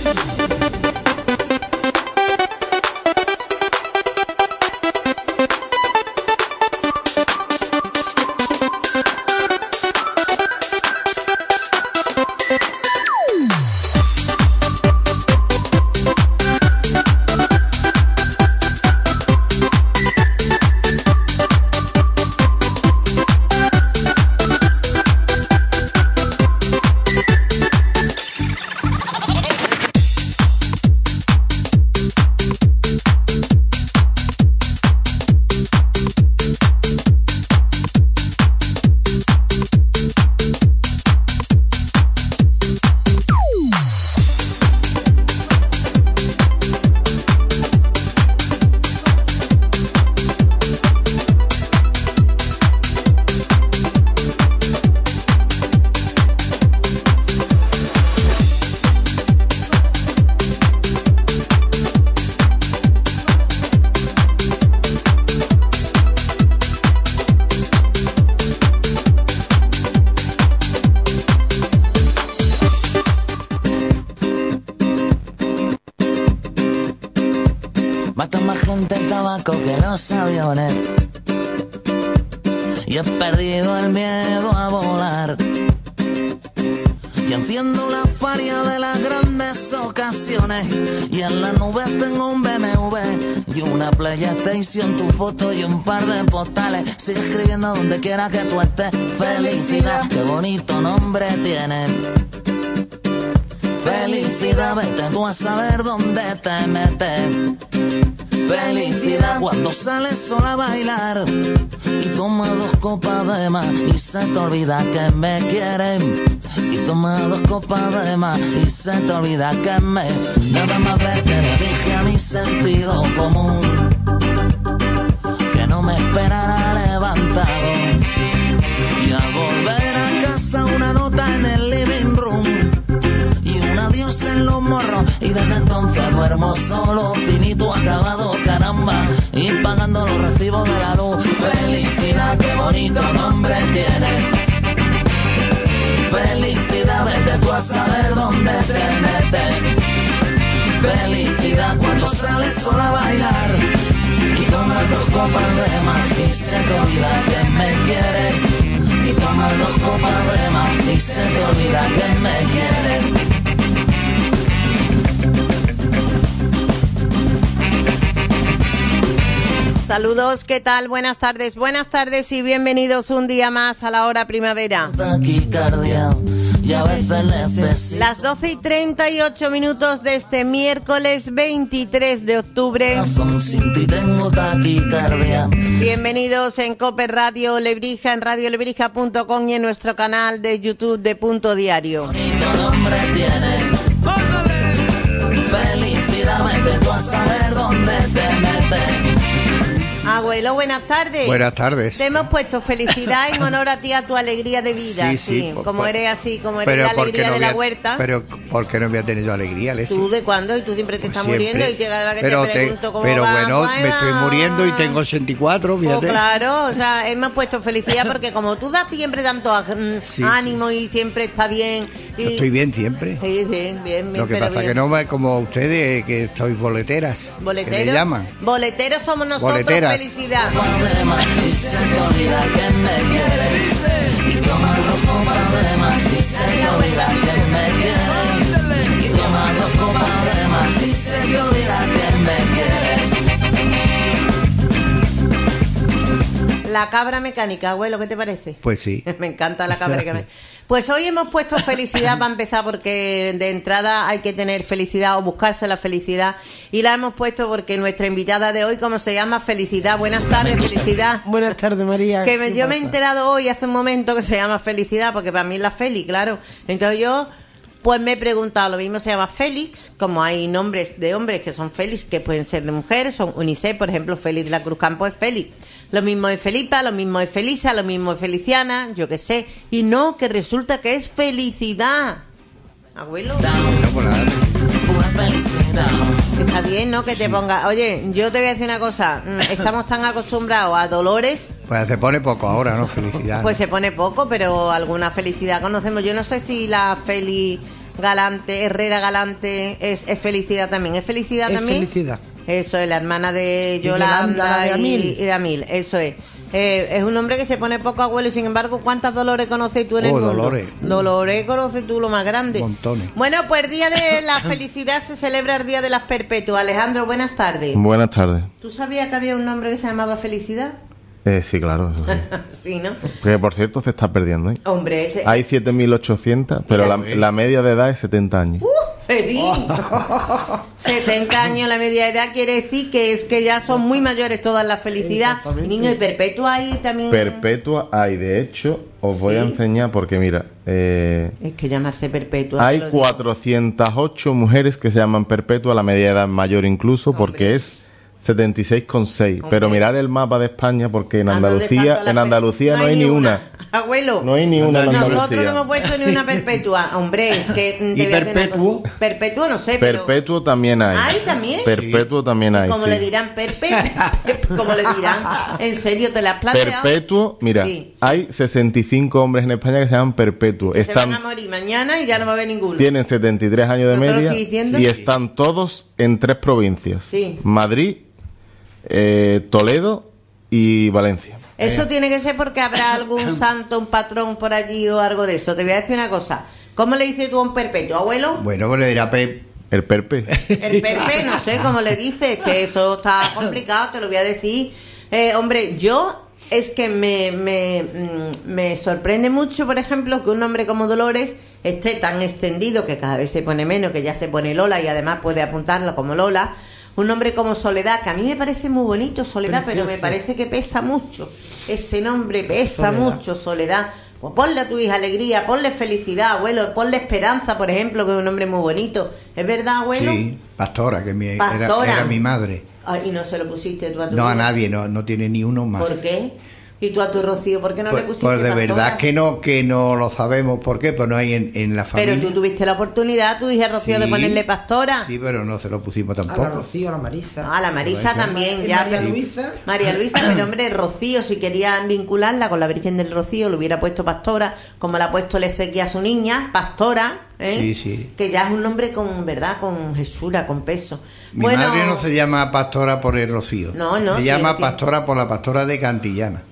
Mata más gente el tabaco que los aviones. Y he perdido el miedo a volar. Y enciendo la faria de las grandes ocasiones. Y en las nubes tengo un BMW y una PlayStation, tu foto y un par de postales. Sigue escribiendo donde quiera que tú estés. Felicidad, qué bonito nombre tiene. Felicidad, vete tú a saber dónde te metes. Felicidad, cuando sales sola a bailar y toma 2 copas de más y se te olvida que me quieren. Y toma 2 copas de más y se te olvida que me... Nada más ver que le dije a mi sentido común que no me esperara levantado. Y al volver a casa una nota en el living room y un adiós en los morros. Y desde entonces duermo solo, finito, acabado, caramba, y pagando los recibos de la luz. Felicidad, qué bonito nombre tienes. Felicidad, vete tú a saber dónde te metes. Felicidad, cuando sales sola a bailar y tomas 2 copas de más y se te olvida que me quieres. Y tomas 2 copas de más y se te olvida que me quieres. Saludos, ¿qué tal? Buenas tardes y bienvenidos un día más a la hora primavera. Las 12:38 de este miércoles 23 de octubre. Bienvenidos en Cope Radio Lebrija, en radiolebrija.com y en nuestro canal de YouTube de Punto Diario. Felicidad, vete tú a saber dónde te metes. Abuelo, buenas tardes. Buenas tardes. Te hemos puesto felicidad en honor a ti, a tu alegría de vida. Sí, como eres así, como eres la alegría de la huerta. Pero ¿por qué no me ha tenido alegría, Leslie? ¿Tú de cuándo? Y tú siempre te estás muriendo y cada vez que te pregunto cómo pero va. Pero bueno, me estoy muriendo y tengo 84, fíjate. Pues claro, o sea, hemos puesto felicidad porque como tú das siempre tanto ánimo y siempre está bien. Yo estoy bien siempre. Sí, bien. Lo que pasa es que no va como ustedes, que sois boleteras. ¿Boleteros? ¿Qué le llaman? Boleteros somos nosotros, boleteras. Felicidad. La cabra mecánica, abuelo, ¿qué te parece? Pues sí. Me encanta la cabra mecánica. Pues hoy hemos puesto felicidad para empezar, porque de entrada hay que tener felicidad o buscarse la felicidad. Y la hemos puesto porque nuestra invitada de hoy, como se llama, Felicidad. Buenas tardes, Felicidad. Buenas tardes, María. Yo me he enterado hoy, hace un momento, que se llama Felicidad, porque para mí es la Feli, claro. Entonces yo... Pues me he preguntado, lo mismo se llama Félix, como hay nombres de hombres que son Félix, que pueden ser de mujeres, son unisex, por ejemplo, Félix de la Cruz Campo es Félix. Lo mismo es Felipa, lo mismo es Felisa, lo mismo es Feliciana, yo qué sé. Y no, que resulta que es Felicidad. Abuelo. Está bien, ¿no? Que te ponga... Oye, yo te voy a decir una cosa. Estamos tan acostumbrados a Dolores... Pues se pone poco ahora, ¿no? Felicidad. Pues se pone poco, pero alguna felicidad conocemos. Yo no sé si la Galante, Herrera Galante, es Felicidad también. ¿Es Felicidad también? Felicidad. Eso es, la hermana de Yolanda y de Amil, eso es. Es un hombre que se pone poco abuelo y sin embargo, ¿cuántas Dolores conoces tú en el mundo? Dolores. Dolores conoces tú lo más grande. Montones. Bueno, pues el Día de la Felicidad se celebra el Día de las Perpetuas. Alejandro, buenas tardes. Buenas tardes. ¿Tú sabías que había un nombre que se llamaba Felicidad? Sí, claro. Eso sí. Sí, ¿no? Que por cierto se está perdiendo, ¿eh? Hombre, ese... Hay 7.800, pero la media de edad es 70 años. ¡Feliz! 70 años la media edad quiere decir que es que ya son muy mayores todas las felicidades. Niño, ¿y Perpetua ahí también? Perpetua hay, de hecho, os voy a enseñar porque mira... es que llamarse Perpetua... Hay 408 mujeres que se llaman Perpetua, la media edad mayor incluso, porque es 76,6. Pero mirar el mapa de España, porque en Andalucía no hay ni una. Abuelo, no hay ni una en Andalucía. Nosotros no hemos puesto ni una Perpetua. Hombre, es que... ¿Y Perpetuo? Perpetuo no sé, pero... Perpetuo también hay. ¿Hay también? Perpetuo también hay, ¿Cómo sí. le dirán ¿Cómo le dirán? ¿En serio te la has planteado? Perpetuo, mira, Sí. hay 65 hombres en España que se llaman Perpetuo. Se van a morir mañana y ya no va a haber ninguno. Tienen 73 años de ¿No te lo media estoy diciendo? y están todos en 3 provincias. Sí. Madrid, Toledo y Valencia. Eso tiene que ser porque habrá algún santo, un patrón por allí o algo de eso. Te voy a decir una cosa. ¿Cómo le dices tú a un perpetuo, abuelo? Bueno, pues le dirá Pep. El Perpe. El perpe, no sé cómo le dices, que eso está complicado, te lo voy a decir. Hombre, yo es que me sorprende mucho, por ejemplo, que un nombre como Dolores esté tan extendido, que cada vez se pone menos, que ya se pone Lola y además puede apuntarlo como Lola. Un nombre como Soledad, que a mí me parece muy bonito, Soledad, Precioso. pero me parece que pesa mucho. Ese nombre pesa Soledad. mucho, Soledad. Pues ponle a tu hija alegría, ponle felicidad, abuelo, ponle esperanza, por ejemplo, que es un nombre muy bonito. ¿Es verdad, abuelo? Sí, Pastora, que Pastora. era mi madre. Ay, y no se lo pusiste tú a tu No, a hija. nadie, no tiene ni uno más. ¿Por qué? ¿Y tú a tu Rocío, por qué no le pusiste Pues de Pastora? verdad que no lo sabemos por qué, pues no hay en la familia. Pero tú tuviste la oportunidad, tu hija Rocío, de Sí, ponerle Pastora. Sí, pero no se lo pusimos A la tampoco. Rocío, a la Marisa. Ah, la Marisa Correcto. también, Y ya. María pero- Luisa. María Luisa, pero hombre, Rocío, si querían vincularla con la Virgen del Rocío, le hubiera puesto Pastora, como le ha puesto Lesequia a su niña, Pastora, ¿eh? Sí, sí. Que ya es un nombre con, ¿verdad? Con jesura, con peso. Mi madre no se llama Pastora por el Rocío. No, no, Se sí, llama entiendo. Pastora por la Pastora de Cantillana.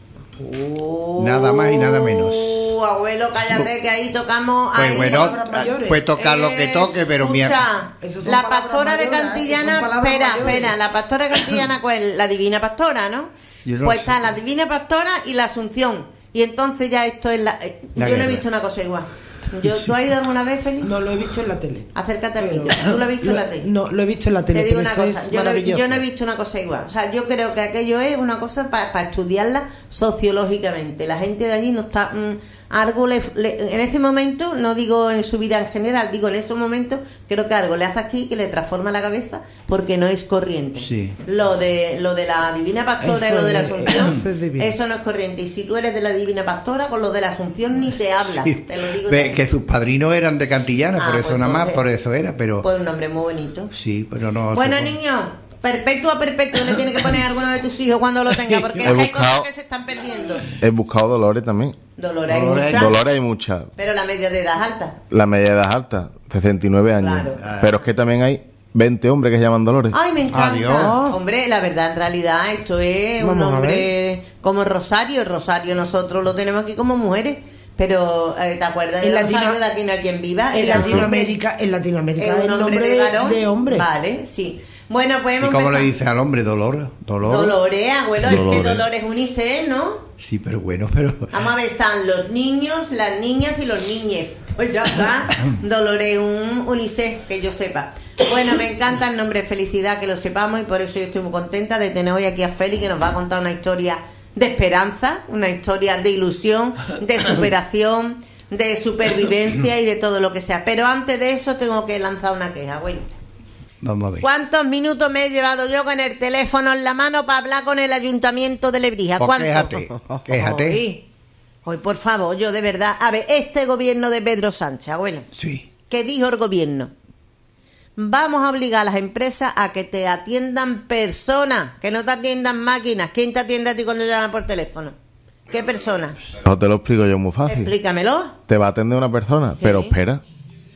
Nada más y nada menos. Abuelo, cállate que ahí tocamos. Pues ahí, bueno, palabras mayores. pues tocar lo que toque, pero escucha, Esas son la palabras pastora de mayores, Cantillana, son palabras espera, mayores. la pastora de Cantillana, ¿cuál? La Divina Pastora, ¿no? Yo no Pues sé. está la Divina Pastora y la Asunción. Y entonces ya esto es la... La yo no he guerra. visto una cosa igual. ¿Tú has ido alguna vez, Feliz? No lo he visto en la tele. Acércate al Pero- micro. ¿Tú lo has visto en la tele? No, lo he visto en la tele. Te digo pero una eso cosa, es yo no maravilloso. he visto una cosa igual. O sea, yo creo que aquello es una cosa para estudiarla sociológicamente. La gente de allí no está... algo en ese momento, no digo en su vida en general, digo en esos momentos, creo que algo le hace aquí que le transforma la cabeza porque no es corriente. Sí. Lo de la Divina Pastora y Eso lo de la es- Asunción, eso es divino. eso no es corriente. Y si tú eres de la Divina Pastora, con lo de la Asunción ni te habla. Sí. Te lo digo Ve, yo. que sus padrinos eran de Cantillana, Ah, por eso pues nada más, entonces- por eso era, pero Pues un nombre muy bonito. sí, pero no. Bueno, se- niño, perpetuo le tiene que poner a alguno de tus hijos cuando lo tenga, porque es He que hay cosas buscado- que se están perdiendo. He buscado Dolores también. Dolores hay Dolores- muchas, Dolores hay muchas. pero la media de edad es alta. La media edad es alta, 69 años. Claro. Pero es que también hay 20 hombres que se llaman Dolores. Ay, me encanta. Adiós. Hombre, la verdad, en realidad, esto es un Vamos a nombre como Rosario. Rosario nosotros lo tenemos aquí como mujeres. Pero, ¿te acuerdas En de Latino- Rosario de Aquí no hay quien viva? En Era un nombre- Latinoamérica es el un nombre nombre de varón. de hombre. Vale, sí. Bueno, pues ¿Y hemos cómo le empezado. dice al hombre? Dolores. Dolores, abuelo, es que Dolores. Dolores unisex, ¿no? Sí, pero bueno, pero. Vamos a ver, están los niños, las niñas y los niñes. Pues ya está. Dolores, un unisex, que yo sepa. Bueno, me encanta el nombre Felicidad, que lo sepamos, y por eso yo estoy muy contenta de tener hoy aquí a Félix, que nos va a contar una historia de esperanza, una historia de ilusión, de superación, de supervivencia y de todo lo que sea. Pero antes de eso tengo que lanzar una queja, bueno. Vamos a ver. ¿Cuántos minutos me he llevado yo con el teléfono en la mano para hablar con el ayuntamiento de Lebrija? Pues ¿Cuánto? quéjate. Hoy, por favor, yo de verdad... A ver, este gobierno de Pedro Sánchez, abuelo, Sí. ¿qué dijo el gobierno? Vamos a obligar a las empresas a que te atiendan personas, que no te atiendan máquinas. ¿Quién te atiende a ti cuando llaman por teléfono? ¿Qué persona? No te lo explico yo muy fácil. Explícamelo. Te va a atender una persona, pero Sí. espera.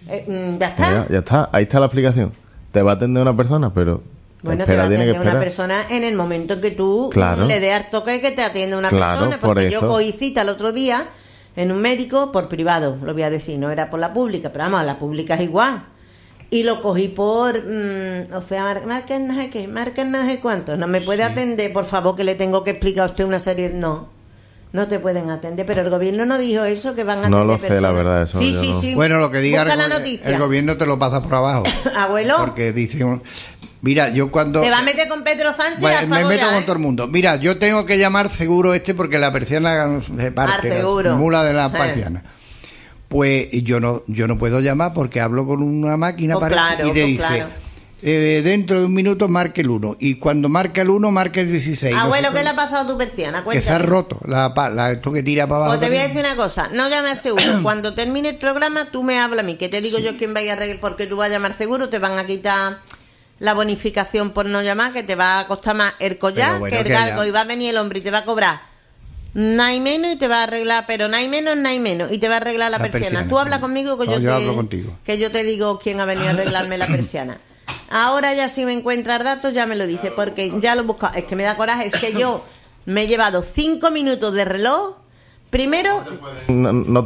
Ya está. Ya está, ahí está la explicación. Te va a atender una persona, pero Bueno, espera, te va a tiene que atender una esperar. persona en el momento en que tú Claro. le des al toque que te atiende una Claro, persona. por Porque yo eso. cogí cita el otro día en un médico por privado, lo voy a decir, no era por la pública, pero vamos, la pública es igual. Y lo cogí por, o sea, marca no sé qué, marca no sé cuánto. No me puede atender, por favor, que le tengo que explicar a usted una serie. No te pueden atender, pero el gobierno no dijo eso, que van a atender No lo sé, personas. la verdad, eso Sí, yo sí, no. sí. Bueno, lo que diga Busca la noticia. el gobierno te lo pasa por abajo. Abuelo, Porque dice, mira, yo cuando... te va a meter con Pedro Sánchez. Bueno, al me favor meto ya, con ¿eh? todo el mundo. Mira, yo tengo que llamar seguro porque la persiana se parte, Al seguro. la mula de la persiana. Pues yo no puedo llamar porque hablo con una máquina Pues parece, claro, y te pues dice, claro. dentro de un minuto marque el 1. Y cuando marca el 1, marca el 16. Abuelo, No sé ¿qué le cómo. ha pasado a tu persiana? Que se ha Cuéntame. roto, esto que tira para abajo. O te voy a también. decir una cosa, no llames a seguro. Cuando termine el programa, tú me hablas a mí, que te digo yo quién vaya a arreglar, porque tú vas a llamar seguro, te van a quitar la bonificación por no llamar, que te va a costar más el collar Pero bueno, que el que galgo, ya- y va a venir el hombre y te va a cobrar no hay menos y te va a arreglar, pero no hay menos, y te va a arreglar la persiana. Tú hablas conmigo que No, yo hablo contigo. que yo te digo quién ha venido a arreglarme la persiana. Ahora ya si me encuentras datos ya me lo dice, porque ya lo he buscado. Es que me da coraje, es que yo me he llevado 5 minutos de reloj. Primero, No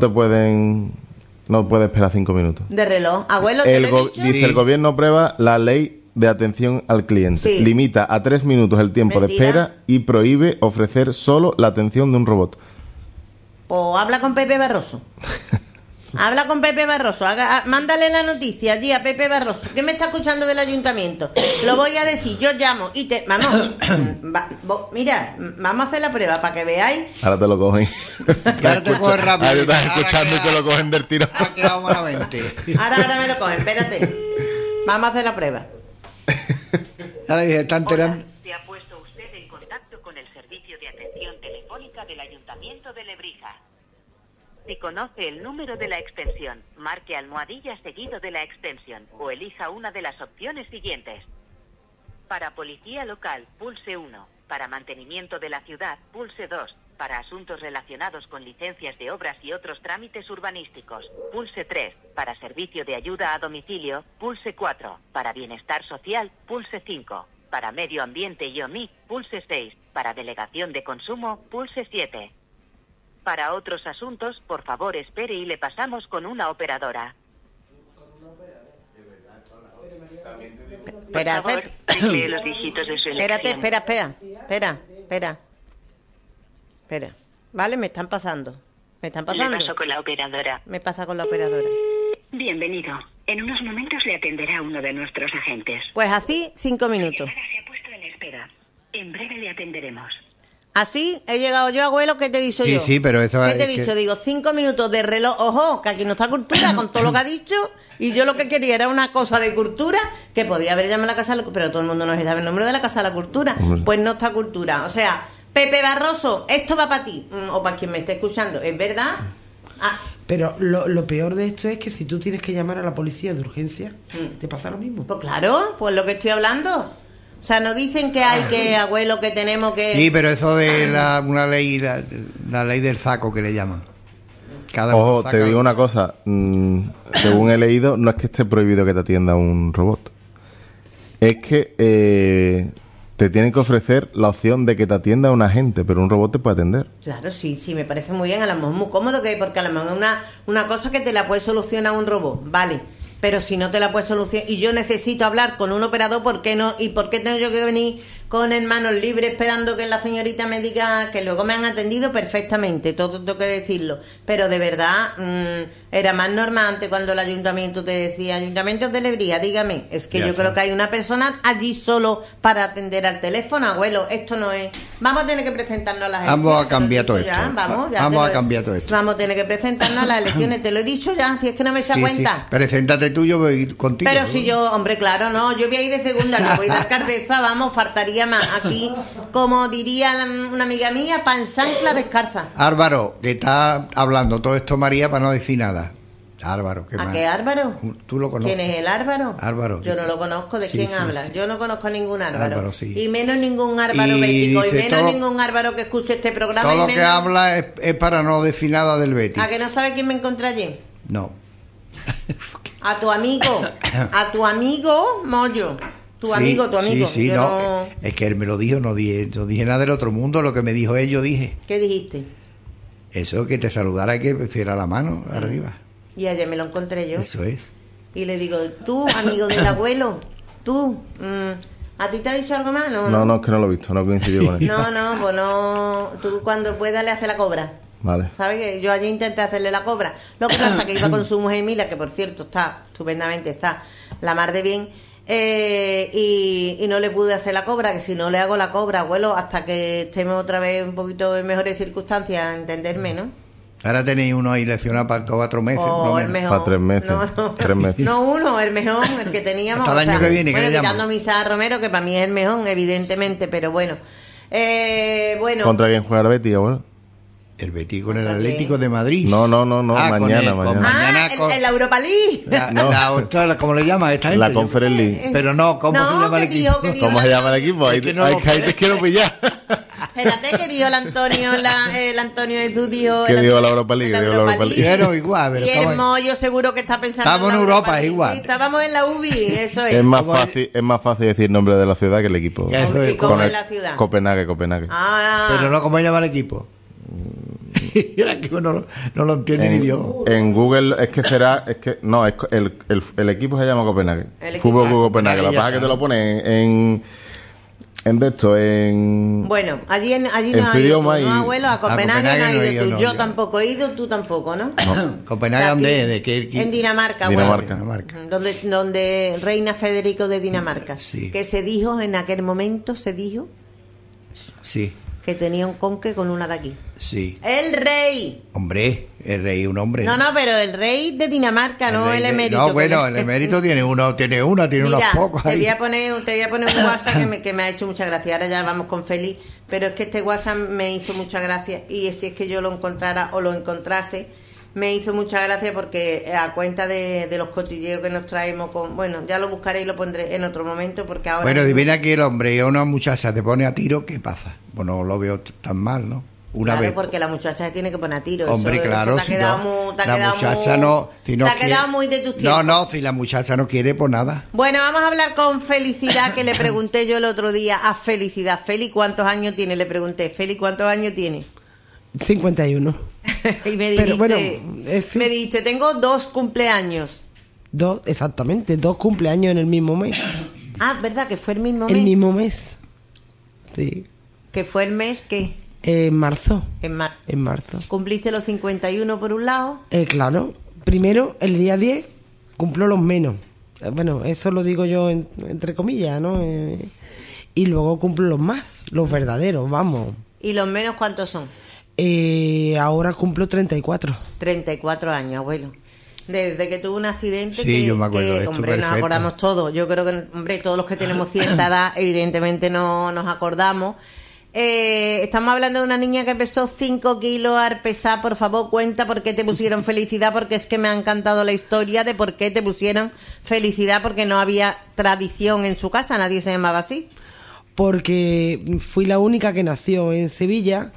puede esperar 5 minutos. de reloj. Abuelo, ¿te lo he dicho? Dice, Sí. el gobierno aprueba la ley de atención al cliente. Sí. Limita a 3 minutos el tiempo Mentira. de espera y prohíbe ofrecer solo la atención de un robot. O habla con Pepe Barroso. Habla con Pepe Barroso. Mándale la noticia allí a Pepe Barroso, que me está escuchando del ayuntamiento. Lo voy a decir, yo llamo y te... Vamos, mira, vamos a hacer la prueba para que veáis. Ahora te lo cogen. Ahora te coge rápido. Ahora te estás Ahora escuchando y queda- te lo cogen del tiro. Ha quedado malamente. Ahora me lo cogen, espérate. Vamos a hacer la prueba. Ahora dije, está enterando. Hola, se ha puesto usted en contacto con el servicio de atención telefónica del Ayuntamiento de Lebrija. Si conoce el número de la extensión, marque almohadilla seguido de la extensión o elija una de las opciones siguientes. Para policía local, pulse 1. Para mantenimiento de la ciudad, pulse 2. Para asuntos relacionados con licencias de obras y otros trámites urbanísticos, pulse 3. Para servicio de ayuda a domicilio, pulse 4. Para bienestar social, pulse 5. Para medio ambiente y OMI, pulse 6. Para delegación de consumo, pulse 7. Para otros asuntos, por favor espere y le pasamos con una operadora. Espera, Por favor, teclee los dígitos de su espérate, elección. espera. Vale, me están pasando. Le paso con la operadora. Me pasa con la operadora. Bienvenido. En unos momentos le atenderá uno de nuestros agentes. Pues así, 5 Su minutos. llamada se ha puesto en espera. En breve le atenderemos. Así he llegado yo, abuelo, ¿qué te he dicho Sí, yo? sí, pero eso ¿Qué te he es dicho? que- Digo, 5 minutos de reloj. Ojo, que aquí no está cultura con todo lo que ha dicho. Y yo lo que quería era una cosa de cultura que podía haber llamado a la Casa de la Cultura, pero todo el mundo no sabe el nombre de la Casa de la Cultura. Hombre. Pues no está cultura. O sea, Pepe Barroso, esto va para ti. O para quien me esté escuchando. ¿Es verdad? Ah, Pero lo peor de esto es que si tú tienes que llamar a la policía de urgencia, Mm. te pasa lo mismo. pues claro, pues lo que estoy hablando. O sea, no dicen que hay que, abuelo, que tenemos que... Sí, pero eso de una ley, la ley del saco que le llaman. Cada Ojo, uno saca- te digo una cosa. Según he leído, no es que esté prohibido que te atienda un robot. Es que te tienen que ofrecer la opción de que te atienda un agente, pero un robot te puede atender. Claro, sí, me parece muy bien. A lo mejor muy cómodo, que porque a lo mejor es una cosa que te la puede solucionar un robot, vale. Pero si no te la puede solucionar y yo necesito hablar con un operador, ¿por qué no? ¿Y por qué tengo yo que venir con manos libres esperando que la señorita me diga que luego me han atendido perfectamente? Todo tengo que decirlo. Pero de verdad, era más normal antes cuando el ayuntamiento te decía, Ayuntamiento de Lebrija, dígame. Es que Ya yo está. creo que hay una persona allí solo para atender al teléfono, abuelo. Esto no es... Vamos a tener que presentarnos a las elecciones. Vamos a te lo he cambiar dicho todo ya, esto. Vamos, ya Vamos te a lo- cambiar todo esto. Vamos a tener que presentarnos a las elecciones, te lo he dicho ya, si es que no me se Sí, cuenta. sí. Preséntate tú, yo voy contigo. Pero si yo, hombre, claro, no, yo voy a ir de segunda, que voy de alcaldesa, vamos, faltaría más. Aquí, como diría una amiga mía, pan chancla descalza. Álvaro, que está hablando todo esto María para no decir nada. Álvaro, ¿qué ¿A más? qué Álvaro? Tú lo conoces. ¿Quién es el Álvaro? Álvaro. Yo no lo conozco, ¿de Sí, quién sí, habla? sí. Yo no conozco a ningún Álvaro. Álvaro, sí. Y menos ningún Álvaro Y bético, y dice menos todo- ningún Álvaro que escuche este programa. Todo y lo que menos- habla es para no decir nada del Betis. ¿A que no sabe quién me encontré ayer? No. A tu amigo Mollo. Tu amigo. Sí, Yo no. Es que él me lo dijo, no dije nada del otro mundo, lo que me dijo él, yo dije. ¿Qué dijiste? Eso, que te saludara y que pusiera la mano arriba. Y ayer me lo encontré yo. Eso es. Y le digo, tú, amigo del abuelo, tú, ¿a ti te ha dicho algo más? No, es que no lo he visto, no coincidió con él. No, pues no, tú cuando puedas le haces la cobra. Vale. ¿Sabes que yo ayer intenté hacerle la cobra? Lo que pasa es que iba con su mujer Mila, que por cierto está estupendamente, está la mar de bien, y no le pude hacer la cobra, que si no le hago la cobra, abuelo, hasta que estemos otra vez un poquito en mejores circunstancias, entenderme, ¿no? Ahora tenéis uno ahí leccionado para 4 meses. O el mejor. Para 3 meses. No. 3 meses. No uno, el mejor, el que teníamos. Hasta el año que viene, bueno, ¿qué le quitando llaman? Misa Romero, que para mí es el mejor, evidentemente, pero bueno. Bueno. ¿Contra quién juega el Betis, abuelo? El Betis con el Atlético de Madrid. No, Ah, mañana. mañana con- en la Europa League. ¿Cómo le llama esta gente? La Conference League. Pero no, ¿cómo se llama el equipo? que dijo ¿Cómo se llama el equipo? Ahí, Es que no ahí lo que ahí te quiero pillar. Espérate, que dijo el Antonio, el Antonio Jesús dijo... ¿Qué el dijo Antonio- la Europa League? la Dijo la Europa Europa League. League. Pero igual, pero Y el estamos- Mollo seguro que está pensando Estamos en la Europa, League. igual. Sí, estábamos en la UBI, eso es. Es más ¿Cómo es? fácil decir el nombre de la ciudad que el equipo. Ya, eso ¿Y es. cómo Con es el- la ciudad? Copenhague. Pero no, ¿cómo se llama el equipo? El equipo no lo entiende ni Dios. En Google es que no, el equipo se llama Copenhague. El equipo. Fútbol Club Copenhague. Copenhague, Lo que pasa ya es que te está. lo ponen en de esto, en... Bueno, allí En no su has ido tú, idioma y- ¿no, abuelo? A Copenhague no has Copenhague no he ido ido, tú. no, Yo yo. tampoco he ido, tú tampoco, ¿no? ¿Copenhague Aquí, dónde es? ¿De qué? En Dinamarca, Dinamarca. Dinamarca. abuelo. Donde reina Federico de Dinamarca. Sí. Que se dijo, en aquel momento se dijo Sí, que tenía un conque con una de aquí. sí. ¡El rey! Hombre, el rey, un hombre. No, pero el rey de Dinamarca, no rey el de- emérito. No, bueno, el emérito tiene unos Mira, pocos te ahí. voy a poner un WhatsApp que me ha hecho mucha gracia. Ahora ya vamos con Félix, pero es que este WhatsApp me hizo mucha gracia y si es que yo lo encontrara o lo encontrase, me hizo mucha gracia porque a cuenta de los cotilleos que nos traemos bueno, ya lo buscaré y lo pondré en otro momento porque ahora... Bueno, adivina que el hombre y una muchacha te pone a tiro, ¿qué pasa? Bueno, lo veo tan mal, ¿no? Una Claro, vez. porque la muchacha se tiene que poner a tiro. Hombre, eso claro, te ha si quedado no, muy... Te ha la quedado muchacha muy, no... Si no te ha quiere- quedado muy de tus tiempos. No, si la muchacha no quiere, pues nada. Bueno, vamos a hablar con Felicidad, que le pregunté yo el otro día a Felicidad. Feli, ¿cuántos años tiene? Le pregunté, Feli, ¿cuántos años tiene? 51. Y me dijiste, Pero bueno, me dijiste, tengo 2 cumpleaños. Exactamente, 2 cumpleaños en el mismo mes. Ah, ¿verdad? Que fue el mismo mes. El mismo mes. Sí. Que fue el mes que... En marzo. En marzo. Cumpliste los 51 por un lado. Claro. Primero, el día 10, cumplo los menos. Bueno, eso lo digo yo entre comillas, ¿no? Y luego cumplo los más, los verdaderos, vamos. ¿Y los menos cuántos son? Ahora cumplo 34. 34 años, abuelo. Desde que tuve un accidente Sí, yo me acuerdo de esto, hombre, nos perfecto. acordamos todos. Yo creo que, hombre, todos los que tenemos cierta edad, evidentemente no nos acordamos. Estamos hablando de una niña que pesó 5 kilos al pesar. Por favor, cuenta por qué te pusieron Felicidad, porque es que me ha encantado la historia de por qué te pusieron Felicidad, porque no había tradición en su casa, nadie se llamaba así. Porque fui la única que nació en Sevilla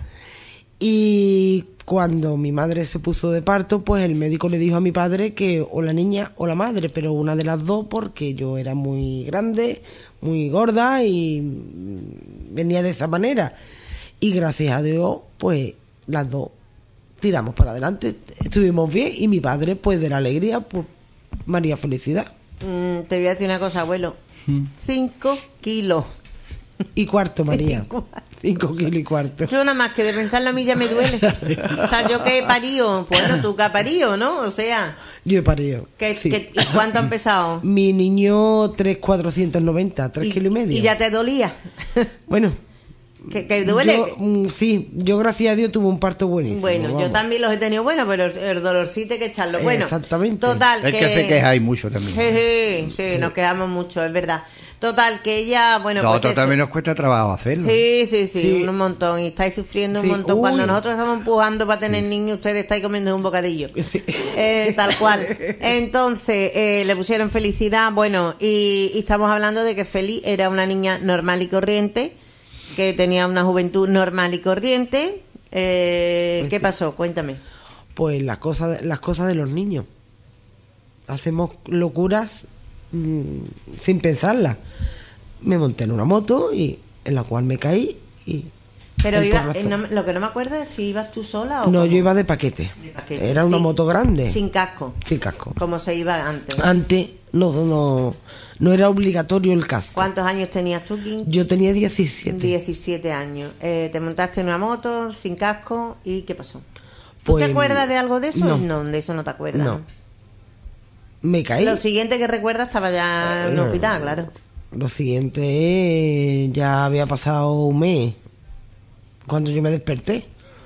y cuando mi madre se puso de parto, pues el médico le dijo a mi padre que o la niña o la madre, pero una de las dos porque yo era muy grande, muy gorda y venía de esa manera. Y gracias a Dios, pues las dos tiramos para adelante, estuvimos bien y mi padre, pues de la alegría, pues María Felicidad. Te voy a decir una cosa, abuelo. 5 kilos. Y cuarto, María. 5 kilos y cuarto. Yo nada más que de pensarlo a mí ya me duele. O sea, yo que he parido, bueno, tú que has parido, ¿no? O sea, Yo he parido. Sí. ¿y cuánto han pesado? Mi niño 3,490, 3 kilos y medio. ¿Y ya te dolía? Bueno. ¿Que duele? Sí, yo gracias a Dios tuve un parto buenísimo. Bueno, yo vamos. también los he tenido buenos, pero el dolorcito hay que echarlo. Bueno, exactamente. Total, Es que se quejáis mucho también. Sí, nos quejamos mucho, es verdad. Total, que ella, bueno, Nosotros pues eso. también nos cuesta trabajo hacerlo. Sí, un montón. Y estáis sufriendo un Sí. montón. Cuando Uy. nosotros estamos empujando para tener niños, ustedes estáis comiendo un bocadillo. Tal cual. Entonces, le pusieron Felicidad. Bueno, y estamos hablando de que Feli era una niña normal y corriente, que tenía una juventud normal y corriente. ¿Qué pasó? Cuéntame. Pues las cosas de los niños. hacemos locuras sin pensarlas. Me monté en una moto y en la cual me caí y... Pero el iba, porrazo. lo que no me acuerdo es si ibas tú sola o No, cómo. yo iba de paquete. De paquete. Era una Sin- moto grande. Sin casco, Sin casco. como se iba antes. Antes no era obligatorio el casco. ¿Cuántos años tenías tú, Kim? Yo tenía 17. 17 años. Te montaste en una moto, sin casco, ¿y qué pasó? ¿Tú Pues, te acuerdas de algo de eso? no. De eso no te acuerdas. No. Me caí. Lo siguiente que recuerdas estaba ya en un hospital, claro. Lo siguiente, ya había pasado un mes cuando yo me desperté.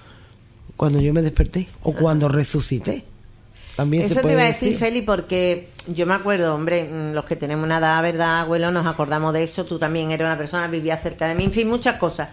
O cuando resucité. También Eso se te puede iba a decir, Feli, porque yo me acuerdo, hombre, los que tenemos una edad, ¿verdad, abuelo? Nos acordamos de eso. Tú también eres una persona, vivías cerca de mí, en fin, muchas cosas.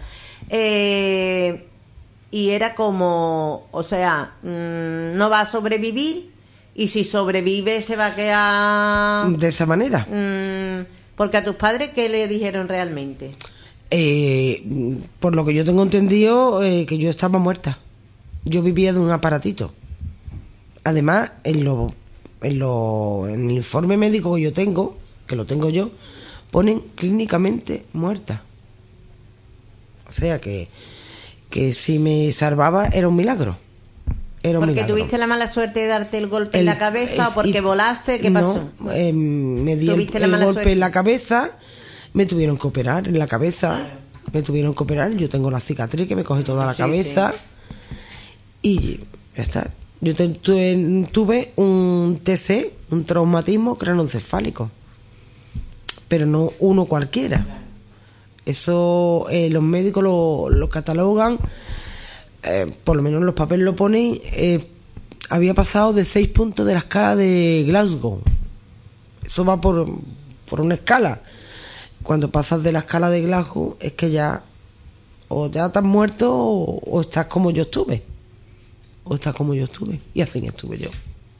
Y era como, o sea, no va a sobrevivir, y si sobrevive se va a quedar... De esa manera. Porque a tus padres, ¿qué le dijeron realmente? Por lo que yo tengo entendido, que yo estaba muerta. Yo vivía de un aparatito. Además, en el informe médico que yo tengo, que lo tengo yo, ponen clínicamente muerta. O sea que si me salvaba era un milagro. Era un ¿Porque milagro. tuviste la mala suerte de darte el golpe en la cabeza o porque volaste? ¿Qué no, pasó? Me di ¿Tuviste la el mala golpe suerte? en la cabeza, me tuvieron que operar en la cabeza, me tuvieron que operar, yo tengo la cicatriz que me coge toda la Sí, cabeza y ya está. Yo tuve un TC, un traumatismo craneoencefálico, pero no uno cualquiera. Eso los médicos lo catalogan, por lo menos en los papeles lo ponen, había pasado de 6 puntos de la escala de Glasgow. Eso va por una escala. Cuando pasas de la escala de Glasgow es que ya o ya estás muerto o estás como yo estuve. Y así estuve yo.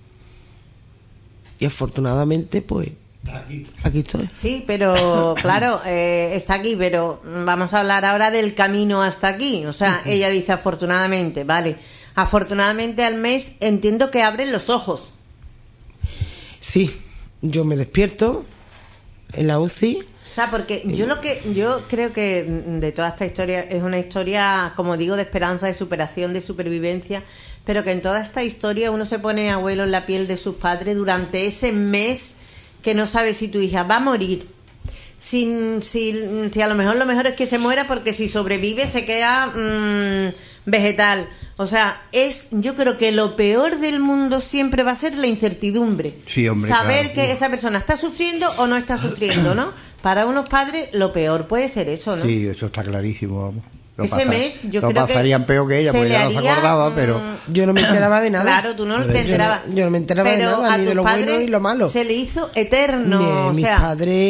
Y afortunadamente, pues, aquí estoy. Sí, pero claro, está aquí, pero vamos a hablar ahora del camino hasta aquí. O sea, ella dice afortunadamente, vale. Afortunadamente al mes entiendo que abren los ojos. Sí, yo me despierto en la UCI. O sea, porque yo creo que de toda esta historia es una historia, como digo, de esperanza, de superación, de supervivencia, pero que en toda esta historia uno se pone, abuelo, en la piel de sus padres durante ese mes que no sabe si tu hija va a morir. Si a lo mejor es que se muera, porque si sobrevive se queda vegetal. O sea, yo creo que lo peor del mundo siempre va a ser la incertidumbre. Sí, hombre, saber claro. que esa persona está sufriendo o no está sufriendo, ¿no? Para unos padres lo peor puede ser eso, ¿no? Sí, eso está clarísimo, vamos. Ese mes yo lo creo que pasarían peor que ella, se porque le ella no se haría, acordaba, pero... Yo no me enteraba de nada. Claro, tú no te enterabas. Yo no me enteraba de Pero nada, a ni de tus lo bueno padres ni lo malo. se le hizo eterno, o Mis sea,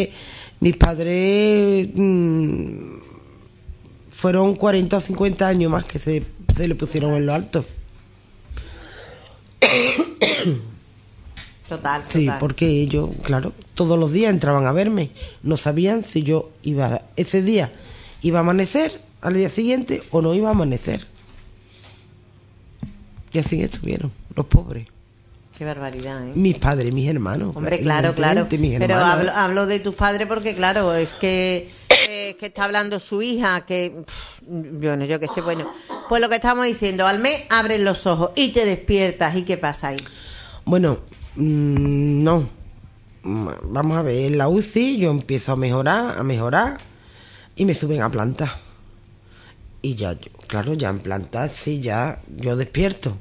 padres fueron 40 o 50 años más que se le pusieron en lo alto. total. Sí, porque ellos, claro, todos los días entraban a verme. No sabían si yo ese día iba a amanecer al día siguiente o no iba a amanecer. Y así estuvieron, los pobres. Qué barbaridad, ¿eh? Mis padres, mis hermanos. Hombre, claro. evidentemente, mis Pero hermanos. hablo de tus padres porque, claro, es que está hablando su hija, bueno, yo qué sé, bueno. Pues lo que estamos diciendo, al mes abres los ojos y te despiertas, ¿y qué pasa ahí? Bueno, no. Vamos a ver, en la UCI yo empiezo a mejorar y me suben a planta. Y ya, claro, ya en planta, sí, ya yo despierto.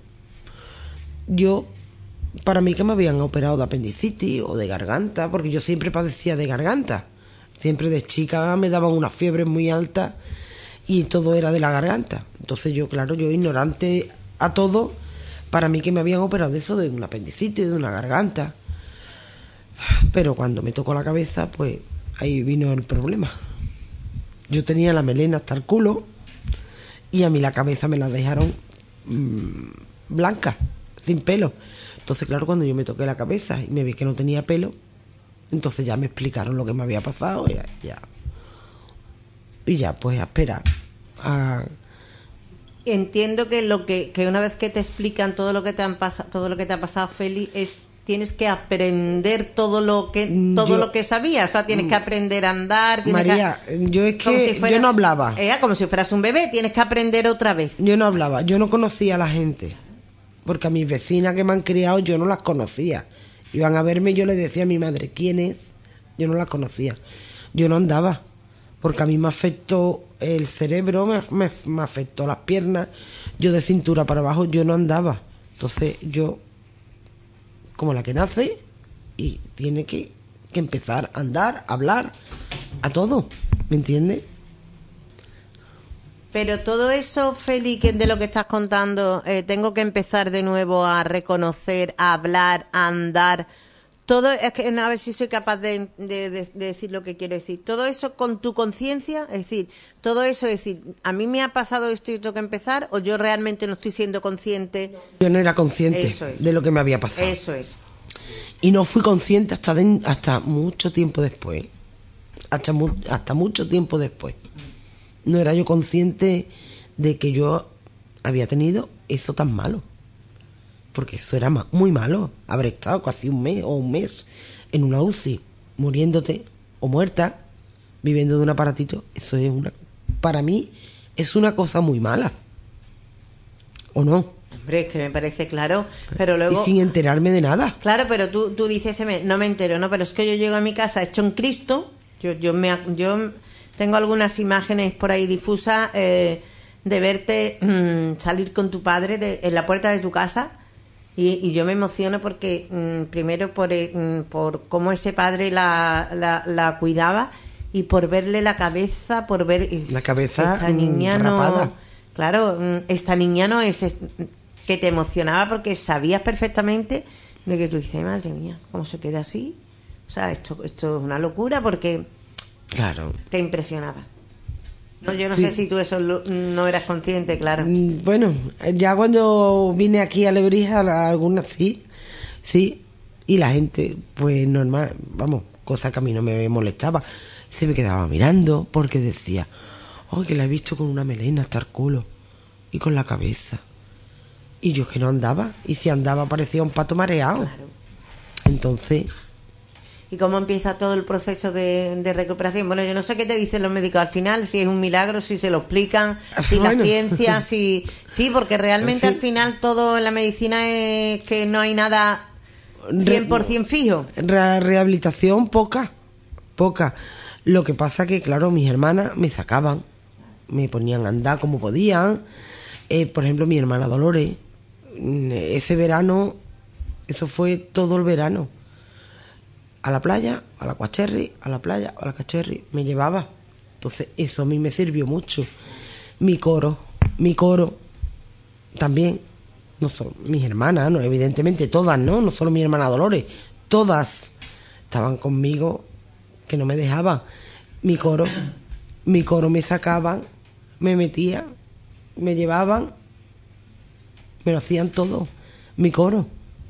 Para mí que me habían operado de apendicitis o de garganta, porque yo siempre padecía de garganta. Siempre de chica me daban una fiebre muy alta y todo era de la garganta. Entonces yo ignorante a todo, para mí que me habían operado de eso, de un apendicitis, de una garganta. Pero cuando me tocó la cabeza, pues ahí vino el problema. Yo tenía la melena hasta el culo y a mí la cabeza me la dejaron blanca, sin pelo. Entonces, claro, cuando yo me toqué la cabeza y me vi que no tenía pelo, entonces ya me explicaron lo que me había pasado y ya pues a esperar. Entiendo que que una vez que te explican todo lo que te ha pasado, Feli, es tienes que aprender todo lo que sabías, o sea, tienes que aprender a andar. María, yo es que yo no hablaba. Como si fueras un bebé, tienes que aprender otra vez. Yo no hablaba, yo no conocía a la gente, porque a mis vecinas que me han criado yo no las conocía. Iban a verme y yo les decía a mi madre, ¿quién es? Yo no las conocía. Yo no andaba, porque a mí me afectó el cerebro, me afectó las piernas. Yo de cintura para abajo yo no andaba. Entonces yo, como la que nace, y tiene que empezar a andar, a hablar, a todo, ¿me entiendes? Pero todo eso, Félix, de lo que estás contando, tengo que empezar de nuevo a reconocer, a hablar, a andar. Todo, es que a ver si soy capaz de decir lo que quiero decir. Todo eso con tu conciencia, es decir, todo eso, es decir, a mí me ha pasado esto y tengo que empezar, o yo realmente no estoy siendo consciente. Yo no era consciente de lo que me había pasado. Eso es. Y no fui consciente hasta mucho tiempo después. Hasta mucho tiempo después. No era yo consciente de que yo había tenido eso tan malo. Porque eso era muy malo. Haber estado casi un mes en una UCI, muriéndote o muerta, viviendo de un aparatito. Eso es para mí es una cosa muy mala. ¿O no? Hombre, es que me parece claro, pero luego... Y sin enterarme de nada. Claro, pero tú dices, no me entero, ¿no? Pero es que yo llego a mi casa hecho un Cristo. Yo tengo algunas imágenes por ahí difusas de verte salir con tu padre en la puerta de tu casa. Y yo me emociono porque primero por cómo ese padre la cuidaba y por verle la cabeza, por ver la cabeza esta niña rapada. No, claro, esta niña no es que te emocionaba porque sabías perfectamente de que tú dices, madre mía, cómo se queda así. O sea, esto es una locura porque claro, te impresionaba. No, yo no sé si tú eso no eras consciente, claro. Bueno, ya cuando vine aquí a Lebrija, algunas sí, y la gente, pues normal, vamos, cosa que a mí no me molestaba, se me quedaba mirando porque decía, que la he visto con una melena hasta el culo y con la cabeza. Y yo es que no andaba, y si andaba parecía un pato mareado. Claro. Entonces... ¿Y cómo empieza todo el proceso de recuperación? Bueno, yo no sé qué te dicen los médicos al final, si es un milagro, si se lo explican, si la ciencia, sí, porque realmente al final todo en la medicina es que no hay nada 100% fijo. Rehabilitación poca. Lo que pasa que, claro, mis hermanas me sacaban, me ponían a andar como podían. Por ejemplo, mi hermana Dolores, ese verano, eso fue todo el verano. A la playa, a la Cuacherri, a la playa, a la Cacherri, me llevaba. Entonces, eso a mí me sirvió mucho. Mi coro también. No solo mis hermanas, no, evidentemente todas, no solo mi hermana Dolores, todas estaban conmigo, que no me dejaban. Mi coro me sacaban, me metían, me llevaban, me lo hacían todo. Mi coro,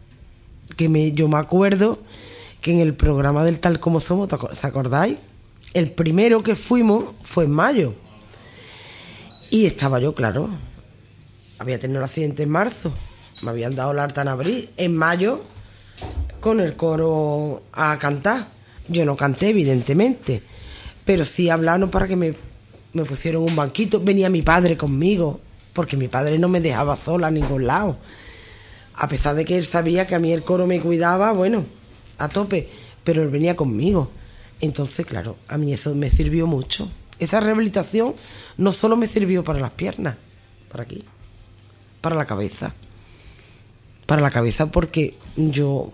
yo me acuerdo que en el programa del Tal Como Somos, ¿os acordáis? El primero que fuimos fue en mayo. Y estaba yo, claro, había tenido el accidente en marzo, me habían dado la alta en abril, en mayo, con el coro a cantar. Yo no canté, evidentemente, pero sí hablaron para que me pusieron un banquito. Venía mi padre conmigo, porque mi padre no me dejaba sola a ningún lado. A pesar de que él sabía que a mí el coro me cuidaba, bueno, a tope, pero él venía conmigo. Entonces, claro, a mí eso me sirvió mucho. Esa rehabilitación no solo me sirvió para las piernas, para aquí, para la cabeza, porque yo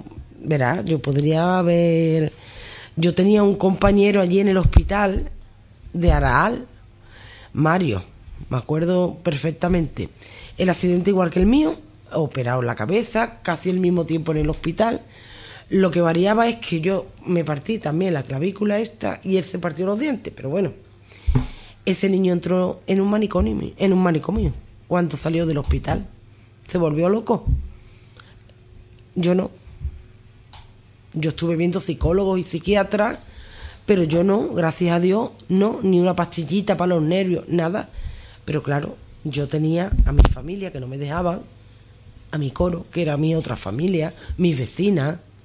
tenía un compañero allí en el hospital de Araal, Mario, me acuerdo perfectamente, el accidente igual que el mío, operado en la cabeza, casi al mismo tiempo en el hospital. Lo que variaba es que yo me partí también la clavícula esta y él se partió los dientes, pero bueno, ese niño entró en un manicomio cuando salió del hospital. Se volvió loco. Yo no. Yo estuve viendo psicólogos y psiquiatras, pero yo no, gracias a Dios, no, ni una pastillita para los nervios, nada. Pero claro, yo tenía a mi familia que no me dejaban, a mi coro, que era mi otra familia, mis vecinas,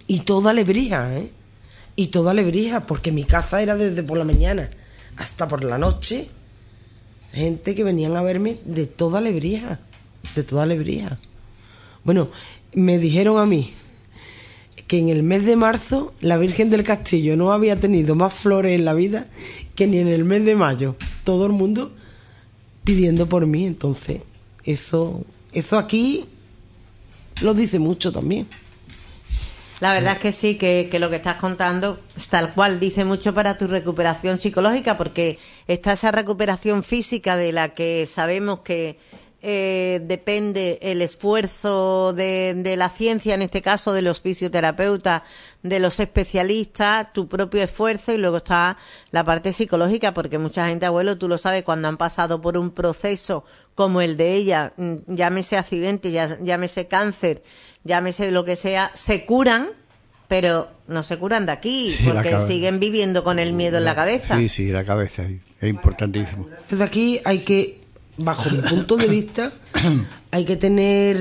Y toda Lebrija, ¿eh? Y toda Lebrija, porque mi casa era desde por la mañana hasta por la noche. Gente que venían a verme de toda Lebrija. De toda Lebrija. Bueno, me dijeron a mí que en el mes de marzo la Virgen del Castillo no había tenido más flores en la vida que ni en el mes de mayo. Todo el mundo pidiendo por mí. Entonces, eso aquí lo dice mucho también. La verdad es que sí, que lo que estás contando es tal cual, dice mucho para tu recuperación psicológica, porque está esa recuperación física de la que sabemos que depende el esfuerzo de la ciencia, en este caso de los fisioterapeutas, de los especialistas, tu propio esfuerzo, y luego está la parte psicológica, porque mucha gente, abuelo, tú lo sabes, cuando han pasado por un proceso como el de ella, llámese accidente, llámese cáncer, llámese lo que sea, se curan, pero no se curan de aquí, sí, porque siguen viviendo con el miedo en la cabeza. Sí, la cabeza es importantísimo. Desde aquí hay que, bajo mi punto de vista, hay que tener,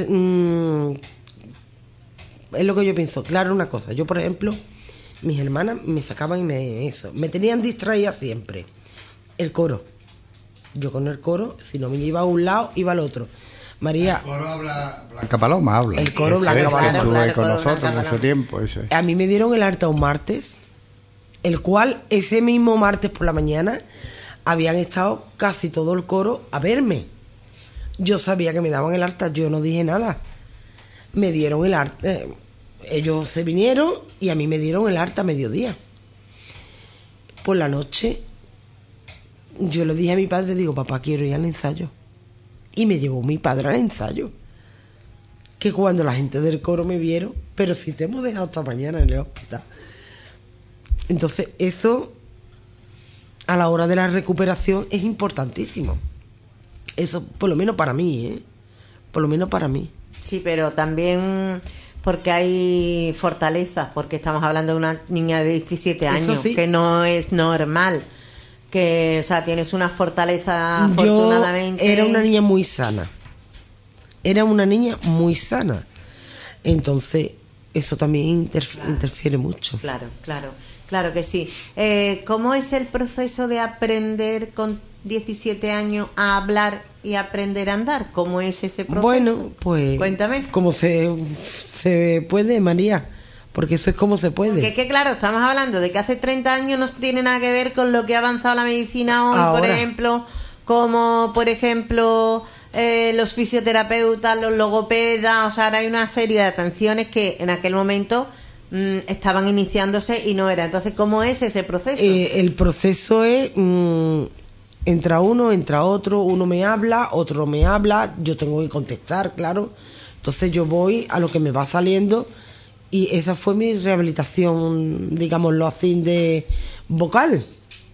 es lo que yo pienso, claro, una cosa. Yo, por ejemplo, mis hermanas me sacaban y me tenían distraída siempre. El coro. Yo con el coro, si no me iba a un lado, iba al otro. María. El coro habla, Blanca Paloma habla. El coro Blanca Paloma. Estuve con nosotros mucho tiempo. Eso es. A mí me dieron el alta un martes, el cual ese mismo martes por la mañana habían estado casi todo el coro a verme. Yo sabía que me daban el alta, yo no dije nada. Me dieron el alta, ellos se vinieron y a mí me dieron el alta a mediodía. Por la noche yo le dije a mi padre, digo, papá, quiero ir al ensayo. Y me llevó mi padre al ensayo. Que cuando la gente del coro me vieron, pero si te hemos dejado hasta mañana en el hospital. Entonces eso, a la hora de la recuperación, es importantísimo. Eso, por lo menos para mí, ¿eh? Por lo menos para mí. Sí, pero también porque hay fortalezas, porque estamos hablando de una niña de 17 años, sí, que no es normal. Que, o sea, tienes una fortaleza, afortunadamente. Yo era una niña muy sana. Era una niña muy sana. Entonces, eso también interfiere mucho. Claro que sí. ¿Cómo es el proceso de aprender con 17 años a hablar y aprender a andar? ¿Cómo es ese proceso? Bueno, pues... Cuéntame. ¿Cómo se puede, María? Porque eso es como se puede. Porque es que, claro, estamos hablando de que hace 30 años no tiene nada que ver con lo que ha avanzado la medicina hoy, ahora. Por ejemplo, como, por ejemplo, los fisioterapeutas, los logopedas, o sea, ahora hay una serie de atenciones que en aquel momento estaban iniciándose y no era. Entonces, ¿cómo es ese proceso? El proceso es... entra uno, entra otro, uno me habla, otro me habla, yo tengo que contestar, claro. Entonces yo voy a lo que me va saliendo. Y esa fue mi rehabilitación, digámoslo así, de vocal.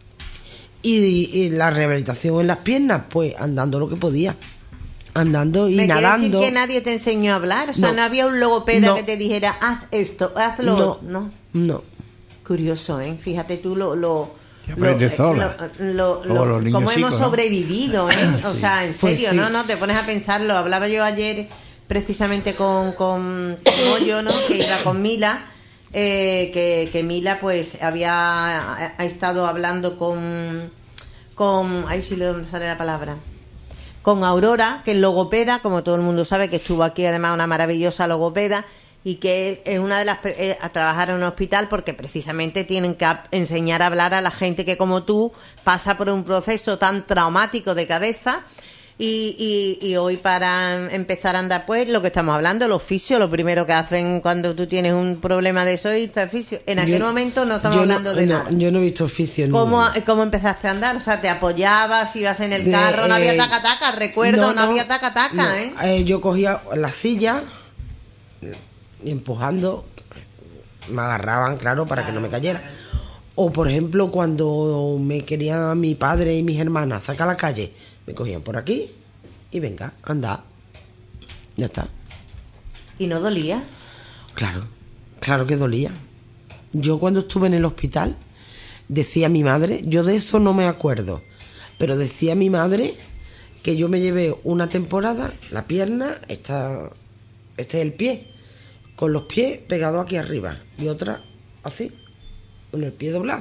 Y la rehabilitación en las piernas, pues andando lo que podía. Andando y nadando. ¿Me nadando. ¿Quiere decir que nadie te enseñó a hablar? O sea, no había un logopeda que te dijera, haz esto, hazlo. No. Curioso, ¿eh? Fíjate tú aprende sola. Cómo hemos sobrevivido, ¿eh? O Sí. sea, en serio, Pues sí. ¿no? Te pones a pensarlo. Hablaba yo ayer precisamente con Moyo, ¿no? Que iba con Mila, que Mila pues ha estado hablando con ahí sí le sale la palabra, con Aurora, que es logopeda, como todo el mundo sabe, que estuvo aquí además una maravillosa logopeda, y que es una de las a trabajar en un hospital porque precisamente tienen que enseñar a hablar a la gente que como tú pasa por un proceso tan traumático de cabeza. Y hoy para empezar a andar, pues lo que estamos hablando, los fisios, lo primero que hacen cuando tú tienes un problema de eso es el fisio. En aquel momento no estamos hablando de nada. Yo no he visto fisio. ¿Cómo empezaste a andar? O sea, te apoyabas, ibas en el carro, no había taca-taca, recuerdo, no había taca-taca, ¿eh? Yo cogía la silla y empujando, me agarraban, claro, para que no me cayera. O, por ejemplo, cuando me querían mi padre y mis hermanas sacar a la calle, me cogían por aquí y venga, anda. Ya está. ¿Y no dolía? Claro que dolía. Yo cuando estuve en el hospital, decía mi madre, yo de eso no me acuerdo, pero decía mi madre que yo me llevé una temporada, la pierna, este es el pie, con los pies pegados aquí arriba y otra así, con el pie doblado.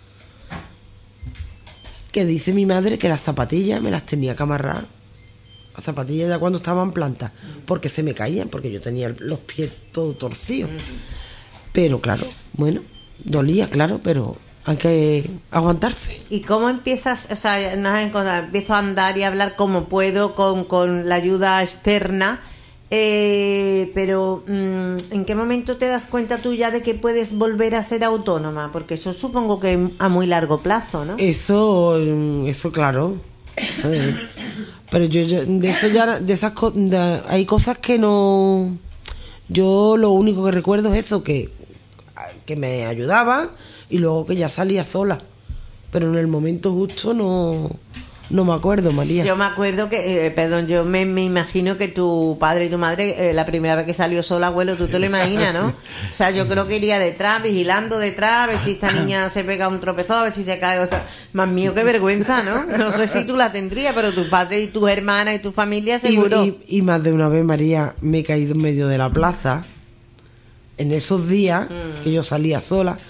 Que dice mi madre que las zapatillas me las tenía que amarrar, las zapatillas ya cuando estaban plantas, porque se me caían, porque yo tenía los pies todo torcidos. Pero claro, bueno, dolía, claro, pero hay que aguantarse. ¿Y cómo empiezas? O sea, empiezo a andar y a hablar como puedo con la ayuda externa, pero ¿en qué momento te das cuenta tú ya de que puedes volver a ser autónoma? Porque eso supongo que a muy largo plazo, ¿no? Eso claro. Pero yo de eso ya, de esas cosas, hay cosas que no. Yo lo único que recuerdo es eso, que me ayudaba y luego que ya salía sola. Pero en el momento justo no me acuerdo, María. Yo me acuerdo que, yo me imagino que tu padre y tu madre, la primera vez que salió sola, abuelo, tú te lo imaginas, ¿no? O sea, yo creo que iría detrás, vigilando detrás, a ver si esta niña se pega un tropezón, a ver si se cae. O sea, más mío, qué vergüenza, ¿no? No sé si tú la tendrías, pero tu padre y tus hermanas y tu familia seguro. Y más de una vez, María, me he caído en medio de la plaza. En esos días que yo salía sola,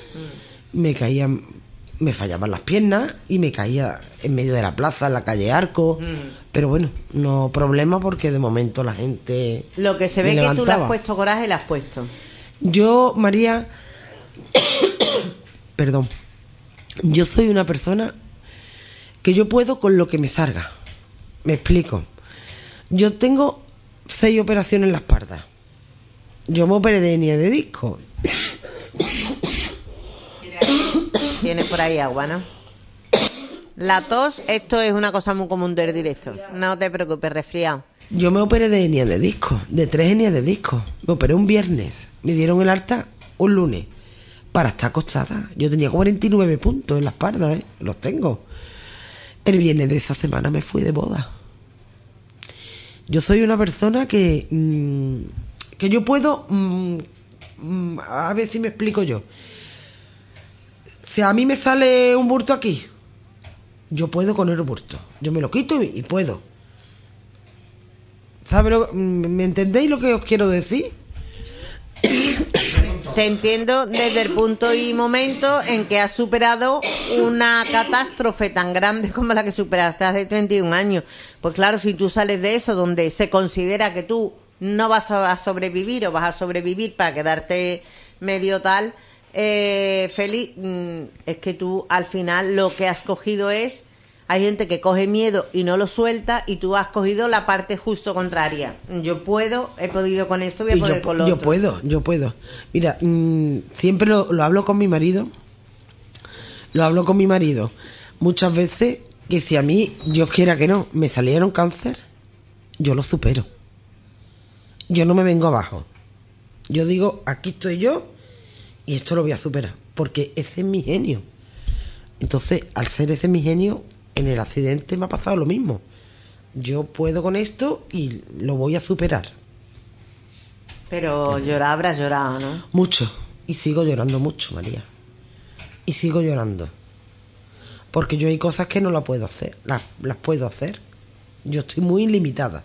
me fallaban las piernas y me caía en medio de la plaza, en la calle Arco. Pero bueno, no problema porque de momento la gente. Lo que se ve que tú le has puesto coraje, le has puesto. Yo, María, perdón, yo soy una persona que yo puedo con lo que me salga. Me explico. Yo tengo 6 operaciones en la espalda. Yo me operé de hernia de disco. Tienes por ahí agua, ¿no? La tos, esto es una cosa muy común del directo. No te preocupes, resfriado. Yo me operé de hernia de disco, de 3 hernias de disco. Me operé un viernes, me dieron el alta un lunes para estar acostada. Yo tenía 49 puntos en la espalda, los tengo. El viernes de esa semana me fui de boda. Yo soy una persona que yo puedo, a ver si me explico yo. Si a mí me sale un bulto aquí, yo puedo con el bulto. Yo me lo quito y puedo. ¿Me entendéis lo que os quiero decir? Te entiendo desde el punto y momento en que has superado una catástrofe tan grande como la que superaste hace 31 años. Pues claro, si tú sales de eso donde se considera que tú no vas a sobrevivir o vas a sobrevivir para quedarte medio tal, Félix, es que tú al final lo que has cogido es, hay gente que coge miedo y no lo suelta y tú has cogido la parte justo contraria. Yo puedo, he podido con esto, voy a poder con lo otro. Yo puedo. Mira, siempre lo hablo con mi marido. Lo hablo con mi marido muchas veces, que si a mí, Dios quiera que no, me salieron cáncer, yo lo supero. Yo no me vengo abajo. Yo digo, aquí estoy yo y esto lo voy a superar, porque ese es mi genio. Entonces, al ser ese mi genio, en el accidente me ha pasado lo mismo. Yo puedo con esto y lo voy a superar. Pero llorar, habrás llorado, ¿no? Mucho. Y sigo llorando mucho, María. Y sigo llorando. Porque yo hay cosas que no las puedo hacer. Las puedo hacer. Yo estoy muy limitada.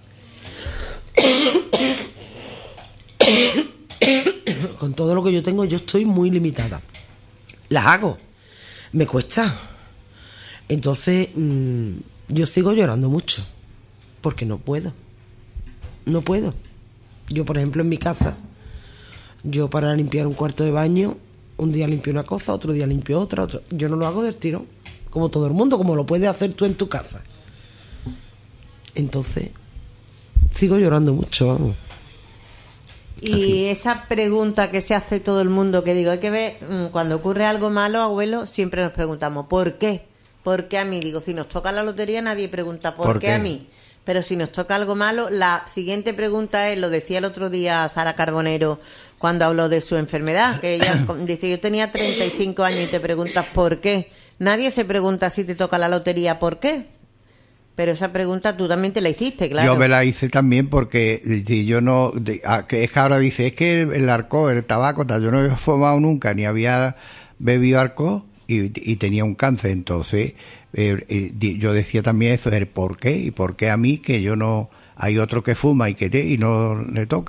Con todo lo que yo tengo, yo estoy muy limitada. Las hago. Me cuesta. Entonces, yo sigo llorando mucho. Porque no puedo. No puedo. Yo, por ejemplo, en mi casa, yo para limpiar un cuarto de baño, un día limpio una cosa, otro día limpio otra. Yo no lo hago del tirón. Como todo el mundo, como lo puedes hacer tú en tu casa. Entonces, sigo llorando mucho, vamos. Y Así. esa pregunta que se hace todo el mundo, que digo, hay que ver, cuando ocurre algo malo, abuelo, siempre nos preguntamos, ¿por qué? ¿Por qué a mí? Digo, si nos toca la lotería, nadie pregunta, ¿por qué a mí? Pero si nos toca algo malo, la siguiente pregunta es, lo decía el otro día Sara Carbonero, cuando habló de su enfermedad, que ella dice, yo tenía 35 años y te preguntas, ¿por qué? Nadie se pregunta si te toca la lotería, ¿por qué? Pero esa pregunta tú también te la hiciste, claro. Yo me la hice también porque si yo no... es que ahora dice, es que el alcohol, el tabaco, tal, yo no había fumado nunca, ni había bebido alcohol y tenía un cáncer. Entonces, yo decía también eso del por qué, y por qué a mí, que yo no... Hay otro que fuma y no le toca.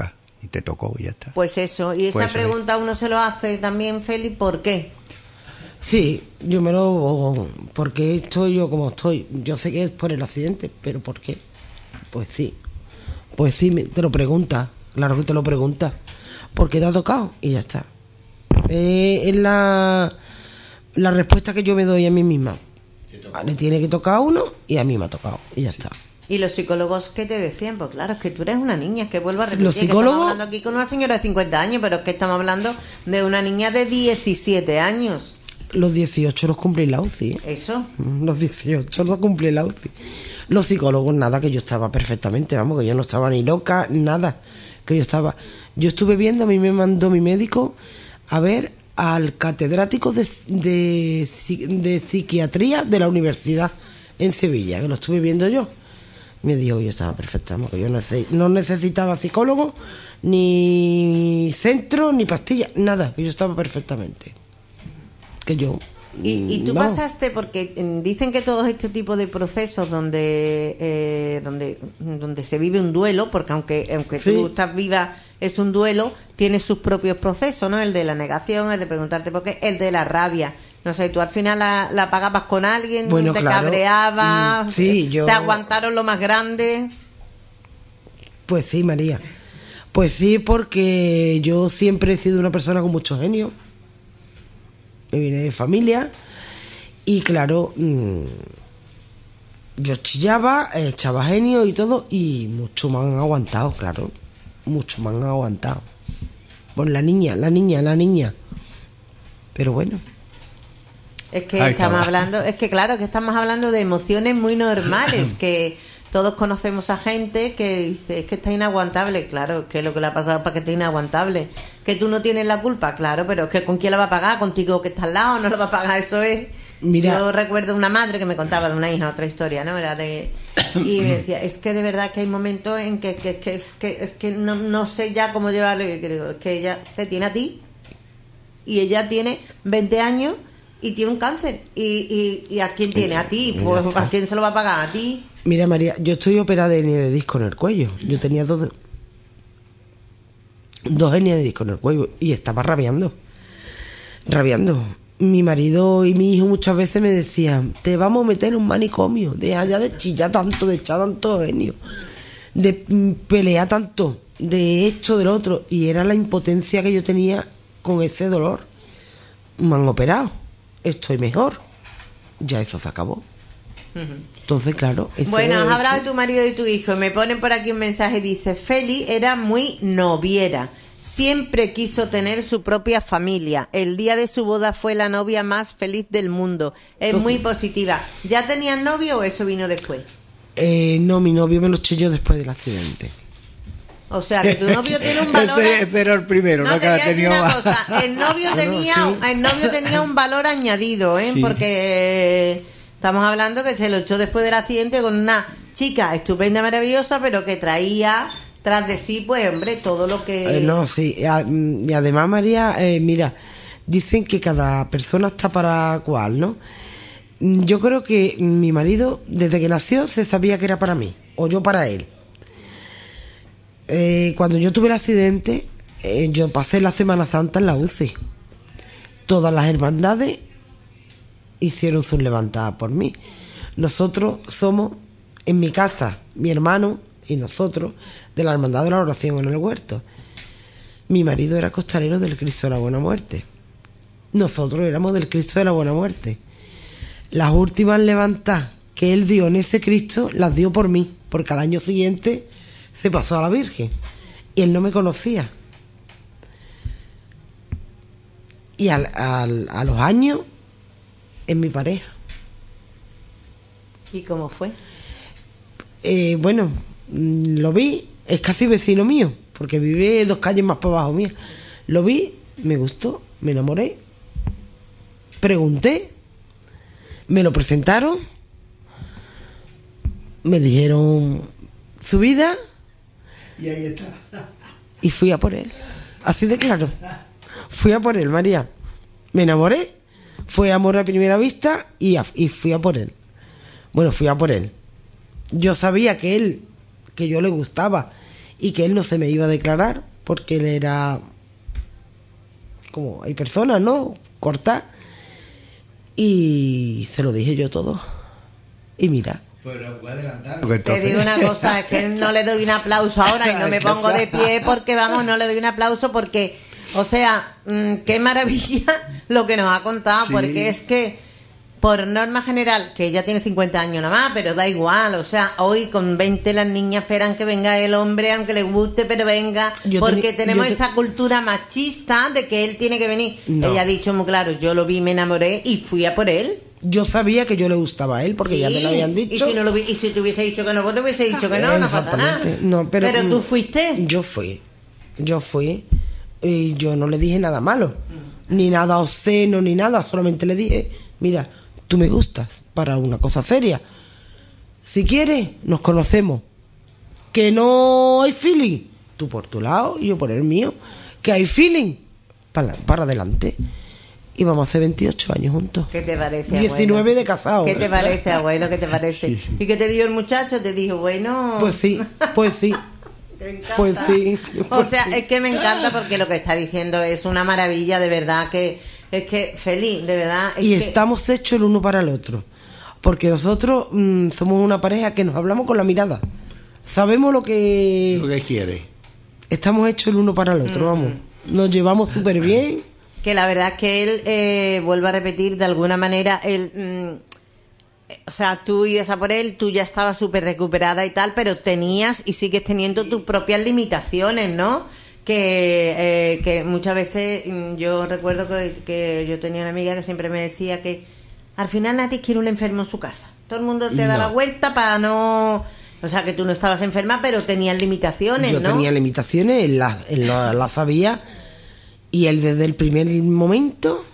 y te tocó y ya está. Pues eso, y esa Pues eso pregunta uno se lo hace también, Félix, ¿por qué? Sí, ¿por qué estoy yo como estoy? Yo sé que es por el accidente, pero ¿por qué? Pues sí, te lo preguntas, claro que te lo preguntas. ¿Por qué te ha tocado? Y ya está. Es la respuesta que yo me doy a mí misma. Le tiene que tocar a uno y a mí me ha tocado, y ya está. ¿Y los psicólogos qué te decían? Pues claro, es que tú eres una niña, es que vuelvo a repetir, Los que psicólogos... estamos hablando aquí con una señora de 50 años, pero es que estamos hablando de una niña de 17 años. Los 18 los cumplí en la UCI, ¿eh? Eso. Los 18 los cumplí en la UCI. Los psicólogos, nada, que yo estaba perfectamente, vamos, que yo no estaba ni loca, nada. Que yo estuve viendo, a mí me mandó mi médico a ver al catedrático de psiquiatría de la universidad en Sevilla, que lo estuve viendo yo. Me dijo que yo estaba perfecta, vamos, que yo no necesitaba psicólogo, ni centro, ni pastillas, nada, que yo estaba perfectamente. Que yo... Y tú vamos. pasaste, porque dicen que todos este tipo de procesos donde se vive un duelo, porque aunque Sí. tú estás viva, es un duelo, tiene sus propios procesos, ¿no? El de la negación, el de preguntarte por qué, el de la rabia. No sé, tú al final la pagabas con alguien, Bueno, te claro. cabreabas, Sí, yo... te aguantaron lo más grande. Pues sí, María. Pues sí, porque yo siempre he sido una persona con mucho genio. Me vine de familia y claro, yo chillaba, echaba genio y todo, y mucho me han aguantado, claro. Mucho me han aguantado. Pues la niña. Pero bueno. Es que Ahí estamos estaba. hablando, es que claro, que estamos hablando de emociones muy normales, que todos conocemos a gente que dice, es que está inaguantable, claro, que es lo que le ha pasado para que esté inaguantable. Que tú no tienes la culpa, claro, pero es que ¿con quién la va a pagar? ¿Contigo que está al lado? ¿No lo va a pagar? Eso es... Mira. Yo recuerdo una madre que me contaba de una hija, otra historia, ¿no? Era y me decía, es que de verdad que hay momentos en que es que no sé ya cómo llevarlo, que digo, es que ella te tiene a ti y ella tiene 20 años y tiene un cáncer. ¿Y a quién tiene? A ti. Pues ¿a quién se lo va a pagar? A ti. Mira, María, yo estoy operada de hernia de disco en el cuello. Yo tenía dos hernias de disco en el cuello y estaba rabiando. Mi marido y mi hijo muchas veces me decían, te vamos a meter en un manicomio, deja ya de chillar tanto, de echar tanto genio, de pelear tanto, de esto, del otro. Y era la impotencia que yo tenía con ese dolor. Me han operado, estoy mejor. Ya eso se acabó. Entonces, claro. Bueno, has hablado de tu marido y tu hijo. Me ponen por aquí un mensaje, dice, Feli era muy noviera. Siempre quiso tener su propia familia. El día de su boda fue la novia más feliz del mundo. Es muy positiva. ¿Ya tenías novio o eso vino después? No, mi novio me lo eché yo después del accidente. O sea, que tu novio tiene un valor... Este era el primero, No, ¿no? te Que voy ha a decir tenido una más. cosa. El novio tenía un valor añadido, ¿eh? Sí. Porque estamos hablando que se lo echó después del accidente con una chica estupenda, maravillosa, pero que traía tras de sí, pues, hombre, todo lo que... No, sí. Y además, María, mira, dicen que cada persona está para cual, ¿no? Yo creo que mi marido, desde que nació, se sabía que era para mí, o yo para él. Cuando yo tuve el accidente, yo pasé la Semana Santa en la UCI. Todas las hermandades hicieron sus levantadas por mí. Nosotros somos, en mi casa, mi hermano y nosotros, de la Hermandad de la Oración en el Huerto. Mi marido era costalero del Cristo de la Buena Muerte. Nosotros éramos del Cristo de la Buena Muerte. Las últimas levantadas que él dio en ese Cristo, las dio por mí, porque al año siguiente se pasó a la Virgen. Y él no me conocía. Y a los años, es mi pareja. ¿Y cómo fue? Bueno, lo vi, es casi vecino mío, porque vive 2 calles más para abajo mía. Lo vi, me gustó, me enamoré, pregunté, me lo presentaron, me dijeron su vida Y ahí está. y fui a por él. Así de claro. Fui a por él, María. Me enamoré, fue amor a primera vista y fui a por él. Bueno, fui a por él. Yo sabía que yo le gustaba y que él no se me iba a declarar porque él era, como hay personas, ¿no?, cortas, y se lo dije yo todo. Y mira. Te digo una cosa, es que no le doy un aplauso ahora y no me pongo de pie porque, vamos, no le doy un aplauso porque, o sea, qué maravilla lo que nos ha contado, porque es que, por norma general, que ella tiene 50 años nada más, pero da igual, o sea, hoy con 20 las niñas esperan que venga el hombre, aunque les guste, pero venga, porque tenemos esa cultura machista de que él tiene que venir. No. Ella ha dicho muy claro, yo lo vi, me enamoré y fui a por él. Yo sabía que yo le gustaba a él, porque ya me lo habían dicho. Y si te hubiese dicho que no, pues te hubiese dicho que no, no pasa nada. No, pero tú fuiste. Yo fui. Y yo no le dije nada malo, ni nada obsceno, ni nada. Solamente le dije, mira, tú me gustas para una cosa seria. Si quieres, nos conocemos. Que no hay feeling, tú por tu lado y yo por el mío. Que hay feeling, para adelante. Y vamos a hacer 28 años juntos. ¿Qué te parece, 19 abuelo? De casado. ¿Qué te parece, abuelo? ¿Qué te parece? Sí, sí. ¿Y qué te dijo el muchacho? Te dijo, bueno... Pues sí. Me encanta. Pues sí. O sea, es que me encanta porque lo que está diciendo es una maravilla, de verdad, que es que feliz, de verdad. Y estamos hechos el uno para el otro. Porque nosotros somos una pareja que nos hablamos con la mirada. Sabemos lo que quiere. Estamos hechos el uno para el otro, vamos. Nos llevamos súper bien. Que la verdad es que él, vuelvo a repetir, de alguna manera, él... o sea, tú ibas a por él, tú ya estabas súper recuperada y tal, pero tenías y sigues teniendo tus propias limitaciones, ¿no? Que muchas veces yo recuerdo que yo tenía una amiga que siempre me decía que al final nadie quiere un enfermo en su casa. Todo el mundo te da la vuelta para no... O sea, que tú no estabas enferma, pero tenías limitaciones, ¿no? Yo tenía limitaciones, él las sabía, y él desde el primer momento...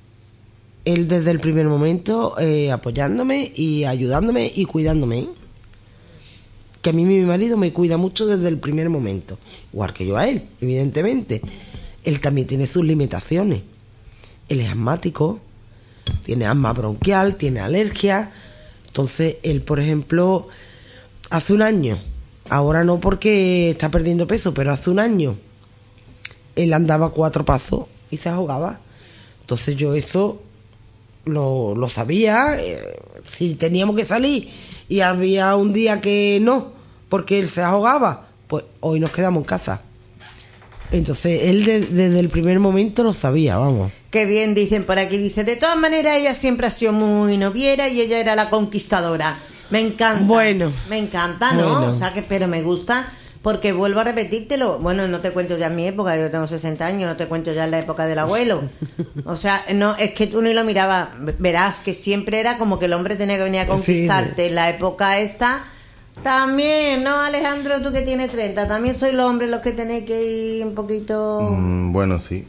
apoyándome y ayudándome y cuidándome. Que a mí mi marido me cuida mucho desde el primer momento, igual que yo a él, evidentemente. Él también tiene sus limitaciones. Él es asmático, tiene asma bronquial, tiene alergia. Entonces él, por ejemplo, hace un año, ahora no porque está perdiendo peso, pero hace un año él andaba 4 pasos y se ahogaba. Entonces yo eso lo sabía. Si teníamos que salir y había un día que no, porque él se ahogaba, pues hoy nos quedamos en casa. Entonces él desde el primer momento lo sabía, vamos. Qué bien, dicen por aquí, dice, de todas maneras ella siempre ha sido muy noviera y ella era la conquistadora. Me encanta. Bueno. Me encanta, ¿no? Bueno. O sea, que pero me gusta... Porque vuelvo a repetírtelo, bueno, no te cuento ya en mi época, yo tengo 60 años, no te cuento ya en la época del abuelo. O sea, no, es que tú ni lo mirabas, verás que siempre era como que el hombre tenía que venir a conquistarte. En la época esta, también, ¿no, Alejandro? Tú que tienes 30, también sois los hombres los que tenéis que ir un poquito... Bueno, sí.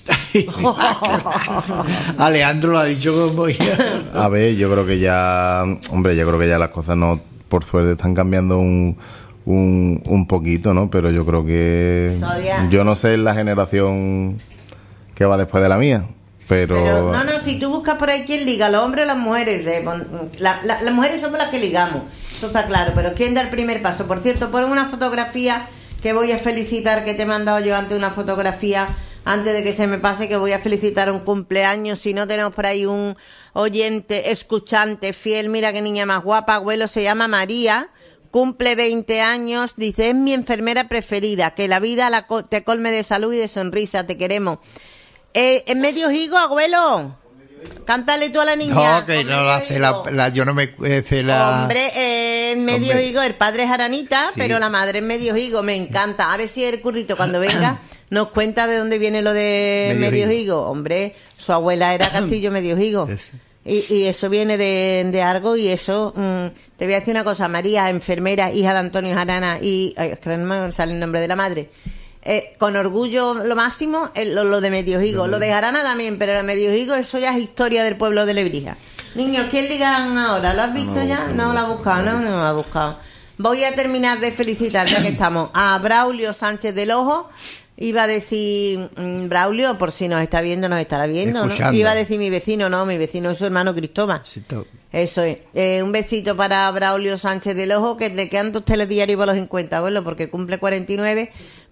Alejandro lo ha dicho como ya. A ver, yo creo que ya las cosas no, por suerte, están cambiando un poquito, ¿no? Pero yo creo que... ¿Todavía? Yo no sé la generación que va después de la mía, pero no, si tú buscas por ahí quién liga, los hombres o las mujeres, las mujeres somos las que ligamos, eso está claro, pero ¿quién da el primer paso? Por cierto, pon una fotografía que voy a felicitar, que te he mandado yo antes una fotografía, antes de que se me pase, que voy a felicitar un cumpleaños. Si no tenemos por ahí un oyente, escuchante, fiel, mira qué niña más guapa, abuelo, se llama María, cumple 20 años, dice, es mi enfermera preferida, que la vida te colme de salud y de sonrisa, te queremos. ¿En medio higo, abuelo? Cántale tú a la niña. No, que no lo hace yo no me sé la... Hombre, en medio higo, el padre es Aranita, sí, pero la madre es medio higo, me encanta. A ver si el currito cuando venga nos cuenta de dónde viene lo de medio higo. Hombre, su abuela era Castillo Medio Higo. Y eso viene de algo, y eso, te voy a decir una cosa, María, enfermera, hija de Antonio Jarana, y es que no me sale el nombre de la madre, con orgullo lo máximo, lo de Medio Higo, lo de Jarana también, pero lo de Medio Higo, eso ya es historia del pueblo de Lebrija. Niños, ¿quién ligan ahora? ¿Lo has visto ya? No lo ha buscado, no lo ha buscado. Voy a terminar de felicitar, ya que estamos, a Braulio Sánchez del Ojo. Iba a decir Braulio, por si nos está viendo, nos estará viendo, ¿no? Iba a decir mi vecino, no, mi vecino es su hermano Cristóbal. Eso es. Un besito para Braulio Sánchez del Ojo, que le quedan 2 telediarios para los 50, abuelo, porque cumple 49.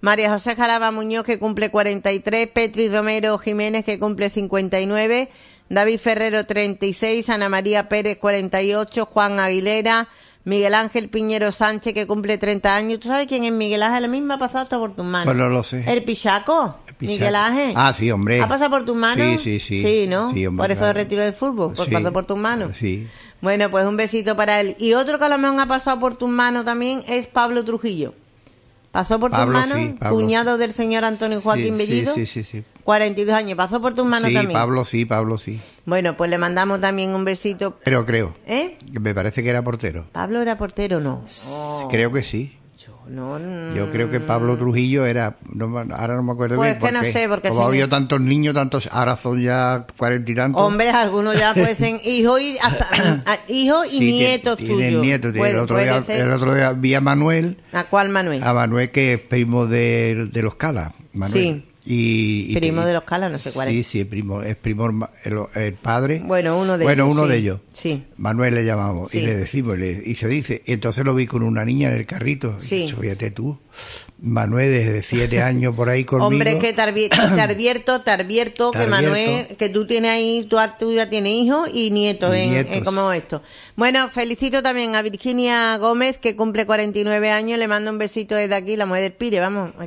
María José Jaraba Muñoz, que cumple 43, Petri Romero Jiménez, que cumple 59, David Ferrero 36, Ana María Pérez 48, Juan Aguilera, Miguel Ángel Piñero Sánchez, que cumple 30 años. ¿Tú sabes quién es Miguel Ángel? Lo mismo ha pasado hasta por tus manos. Pues no lo sé. ¿El Pichaco? Miguel Ángel. Ah, sí, hombre. ¿Ha pasado por tus manos? Sí. Sí, ¿no? Sí, hombre, por eso claro. retiro de fútbol, pues Sí. pasó por tus manos. Sí. Bueno, pues un besito para él. Y otro que a lo mejor ha pasado por tus manos también es Pablo Trujillo. ¿Pasó por Pablo, tus manos? sí, Pablo. Cuñado del señor Antonio Joaquín Bellido. Sí. 42 años. ¿Pasó por tus manos Sí, también? Pablo sí. Bueno, pues le mandamos también un besito. Pero creo. ¿Eh? Me parece que era portero. ¿Pablo era portero o no? Creo que sí. Yo creo que Pablo Trujillo era... ahora no me acuerdo Pues bien. que no sé, porque como si ha habido no- tantos niños, ahora son ya 40 y tantos. Hombre, algunos ya pueden ser hijos y, hijos y Sí, nietos tienen tuyos. nietos. Puede el otro día vi a Manuel, ¿A cuál Manuel? que es primo de los Calas. Manuel. Sí. Y Primo de los Calas, no sé cuál es. Sí, es primo el padre. Bueno, uno de ellos. Uno sí. de ellos. Sí. Manuel le llamamos Sí. y le decimos, y se dice, y entonces lo vi con una niña en el carrito. Sí. Y yo, fíjate tú, Manuel desde 7 años por ahí conmigo. Hombre, es que te advierto que Te Manuel, advierto. que tú tienes ahí, tú ya tienes hijos y nietos, Y nietos. en como esto. Bueno, felicito también a Virginia Gómez, que cumple 49 años, le mando un besito desde aquí, la mujer del Pire, vamos, es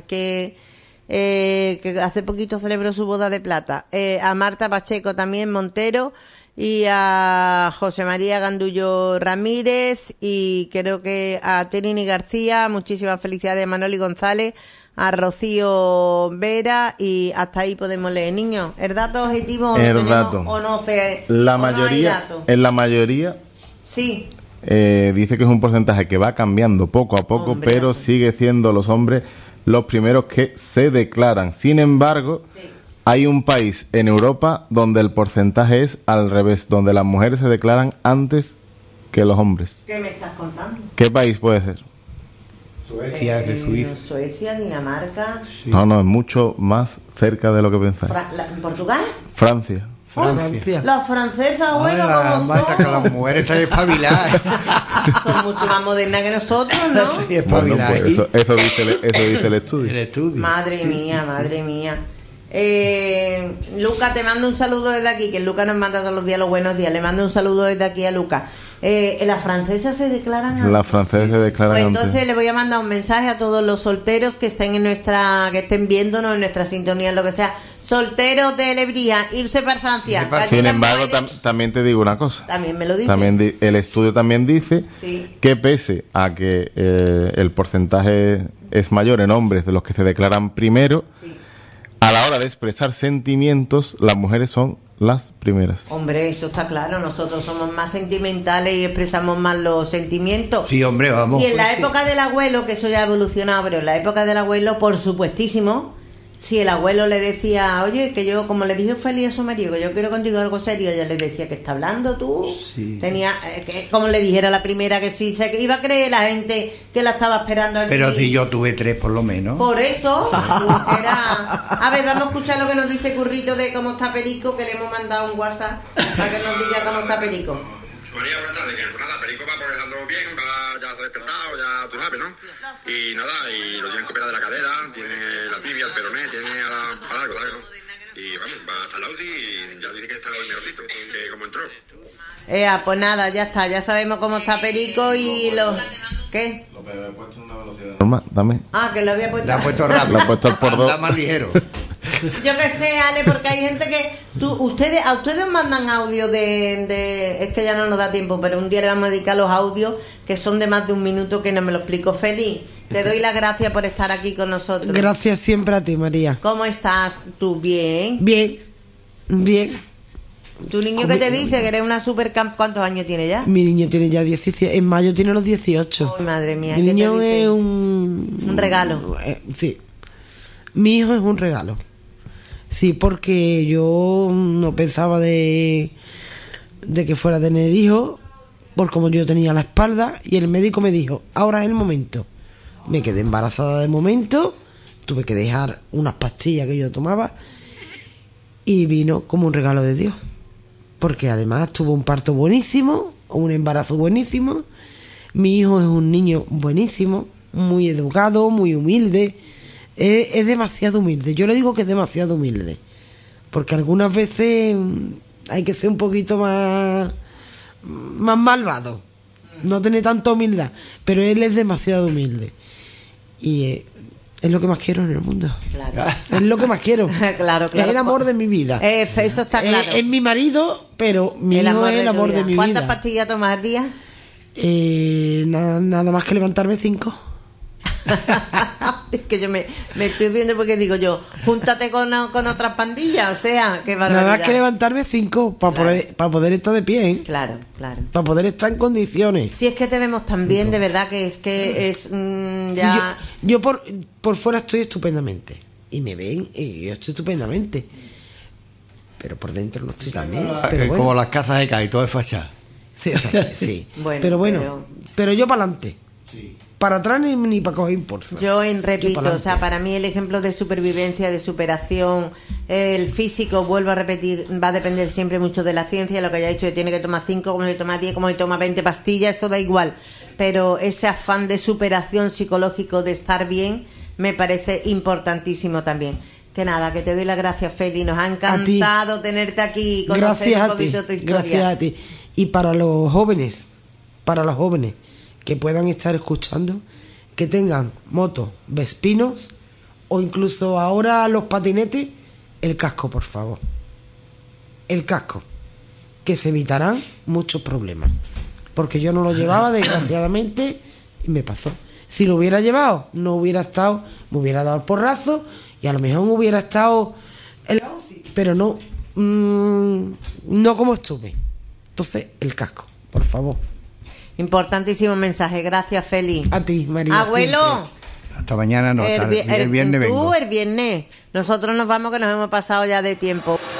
que hace poquito celebró su boda de plata. A Marta Pacheco también, Montero, y a José María Gandullo Ramírez, y creo que a Terini García, muchísimas felicidades a Manoli González, a Rocío Vera, y hasta ahí podemos leer. Niños, ¿el dato objetivo o no El tenemos, dato. o no sé, La o no hay mayoría, dato? en la mayoría, Sí, dice que es un porcentaje que va cambiando poco a poco, Hombre, pero sí. sigue siendo los hombres los primeros que se declaran. Sin embargo, Sí. hay un país en Europa donde el porcentaje es al revés, donde las mujeres se declaran antes que los hombres. ¿qué me estás contando? ¿Qué país puede ser? Suecia, de Suiza. Suecia, Dinamarca, Sí. No, es mucho más cerca de lo que pensáis. ¿Portugal? Francia. Francia. Las francesas, bueno, Hola, como Marta, que las son. mujeres están espabiladas. Son mucho más modernas que nosotros, ¿no? Y Bueno, espabiladas. pues eso dice el estudio. El estudio. Madre Sí, mía, sí, sí. madre mía. Luca, te mando un saludo desde aquí, que Luca nos manda todos los días los buenos días. Le mando un saludo desde aquí a Luca. Las francesas se declaran antes. Las francesas se declaran Pues antes. entonces le voy a mandar un mensaje a todos los solteros que estén que estén viéndonos en nuestra sintonía, en lo que sea. Solteros de Lebrija, irse para Francia. Irse para- Allí Sin las embargo, mujeres- también te digo una cosa. también me lo dice. El estudio también dice Sí. que pese a que el porcentaje es mayor en hombres de los que se declaran primero, Sí. a la hora de expresar sentimientos, las mujeres son las primeras. Hombre, eso está claro. Nosotros somos más sentimentales y expresamos más los sentimientos. Sí, hombre, vamos. Y en la Pues sí. época del abuelo, que eso ya ha evolucionado, pero en la época del abuelo, por supuestísimo, si el abuelo le decía, oye, que yo, como le dije feliz a su marido, que yo quiero contigo algo serio, ella le decía, ¿que está hablando tú? Sí. Tenía, que, como le dijera la primera, que sí, que iba a creer la gente que la estaba esperando allí. Pero si yo tuve 3 por lo menos. Por eso, a ver, vamos a escuchar lo que nos dice Currito de cómo está Perico, que le hemos mandado un WhatsApp para que nos diga cómo está Perico. María, buenas tardes, que pues nada, Perico va progresando bien, ya se ha despertado, ya tú sabes, ¿no? Y nada, y lo tienen que operar de la cadera, tiene la tibia, el peroné, tiene a largo, ¿sabes? ¿No? Y vamos, va hasta la UCI y ya dice que está hoy mejorcito, que como entró. Pues nada, ya está, ya sabemos cómo está Perico y los... ¿Qué? Normal, también. Ah, que lo había puesto... Le ha puesto rápido. Le ha puesto por dos. Anda más ligero. Yo que sé, Ale, porque hay gente que... a ustedes os mandan audios es que ya no nos da tiempo, pero un día le vamos a dedicar los audios que son de más de un minuto, que no me lo explico. Feliz, te doy las gracias por estar aquí con nosotros. Gracias siempre a ti, María. ¿Cómo estás? ¿Tú bien? Bien, bien. ¿Tu niño qué te dice? Que eres una supercamp... ¿Cuántos años tiene ya? Mi niño tiene ya 17, en mayo tiene los 18. Ay, madre mía. Mi ¿qué te niño dice? es un regalo. Sí. Mi hijo es un regalo. Sí, porque yo no pensaba de que fuera a tener hijos, por como yo tenía la espalda, y el médico me dijo, ahora es el momento. Me quedé embarazada de momento, tuve que dejar unas pastillas que yo tomaba, y vino como un regalo de Dios. Porque además tuvo un parto buenísimo, un embarazo buenísimo. Mi hijo es un niño buenísimo, muy educado, muy humilde, Es demasiado humilde. Yo le digo que es demasiado humilde. Porque algunas veces hay que ser un poquito más malvado. No tiene tanta humildad. Pero él es demasiado humilde. Y es lo que más quiero en el mundo. Claro. Es lo que más quiero. Claro. Es el amor de mi vida. Eso está claro. Es mi marido, pero mi hijo es el amor de mi vida. ¿Cuántas pastillas tomas al día? Nada más que levantarme 5. Es que yo me estoy viendo porque digo yo, júntate con otras pandillas, o sea, qué barbaridad. Nada más que levantarme 5 para poder estar de pie, ¿eh? Claro. Para poder estar en condiciones. Si es que te vemos tan bien, de verdad que es ya... Sí, yo por fuera estoy estupendamente. Y me ven y yo estoy estupendamente. Pero por dentro no estoy tan bien. Pero Como las cazas de Cádiz, todo es fachada. Sí. Bueno, pero yo para adelante. Sí. Para atrás ni para coger impulso. Yo repito, o sea, para mí el ejemplo de supervivencia, de superación, el físico, vuelvo a repetir, va a depender siempre mucho de la ciencia, lo que haya dicho, que tiene que tomar 5, como le toma 10, como le toma 20 pastillas, eso da igual. Pero ese afán de superación psicológico, de estar bien, me parece importantísimo también. Que nada, que te doy las gracias, Feli, nos ha encantado tenerte aquí, conocer un poquito tu historia. Gracias a ti. Y para los jóvenes, que puedan estar escuchando, que tengan motos, vespinos o incluso ahora los patinetes, el casco, por favor. El casco, que se evitarán muchos problemas. Porque yo no lo llevaba, desgraciadamente, y me pasó. Si lo hubiera llevado, no hubiera estado, me hubiera dado el porrazo y a lo mejor me hubiera estado en la UCI, pero no como estuve. Entonces, el casco, por favor. Importantísimo mensaje, gracias, Feli. A ti, María. Abuelo. Hasta mañana, no, el viernes vengo. Tú el viernes. Nosotros nos vamos, que nos hemos pasado ya de tiempo.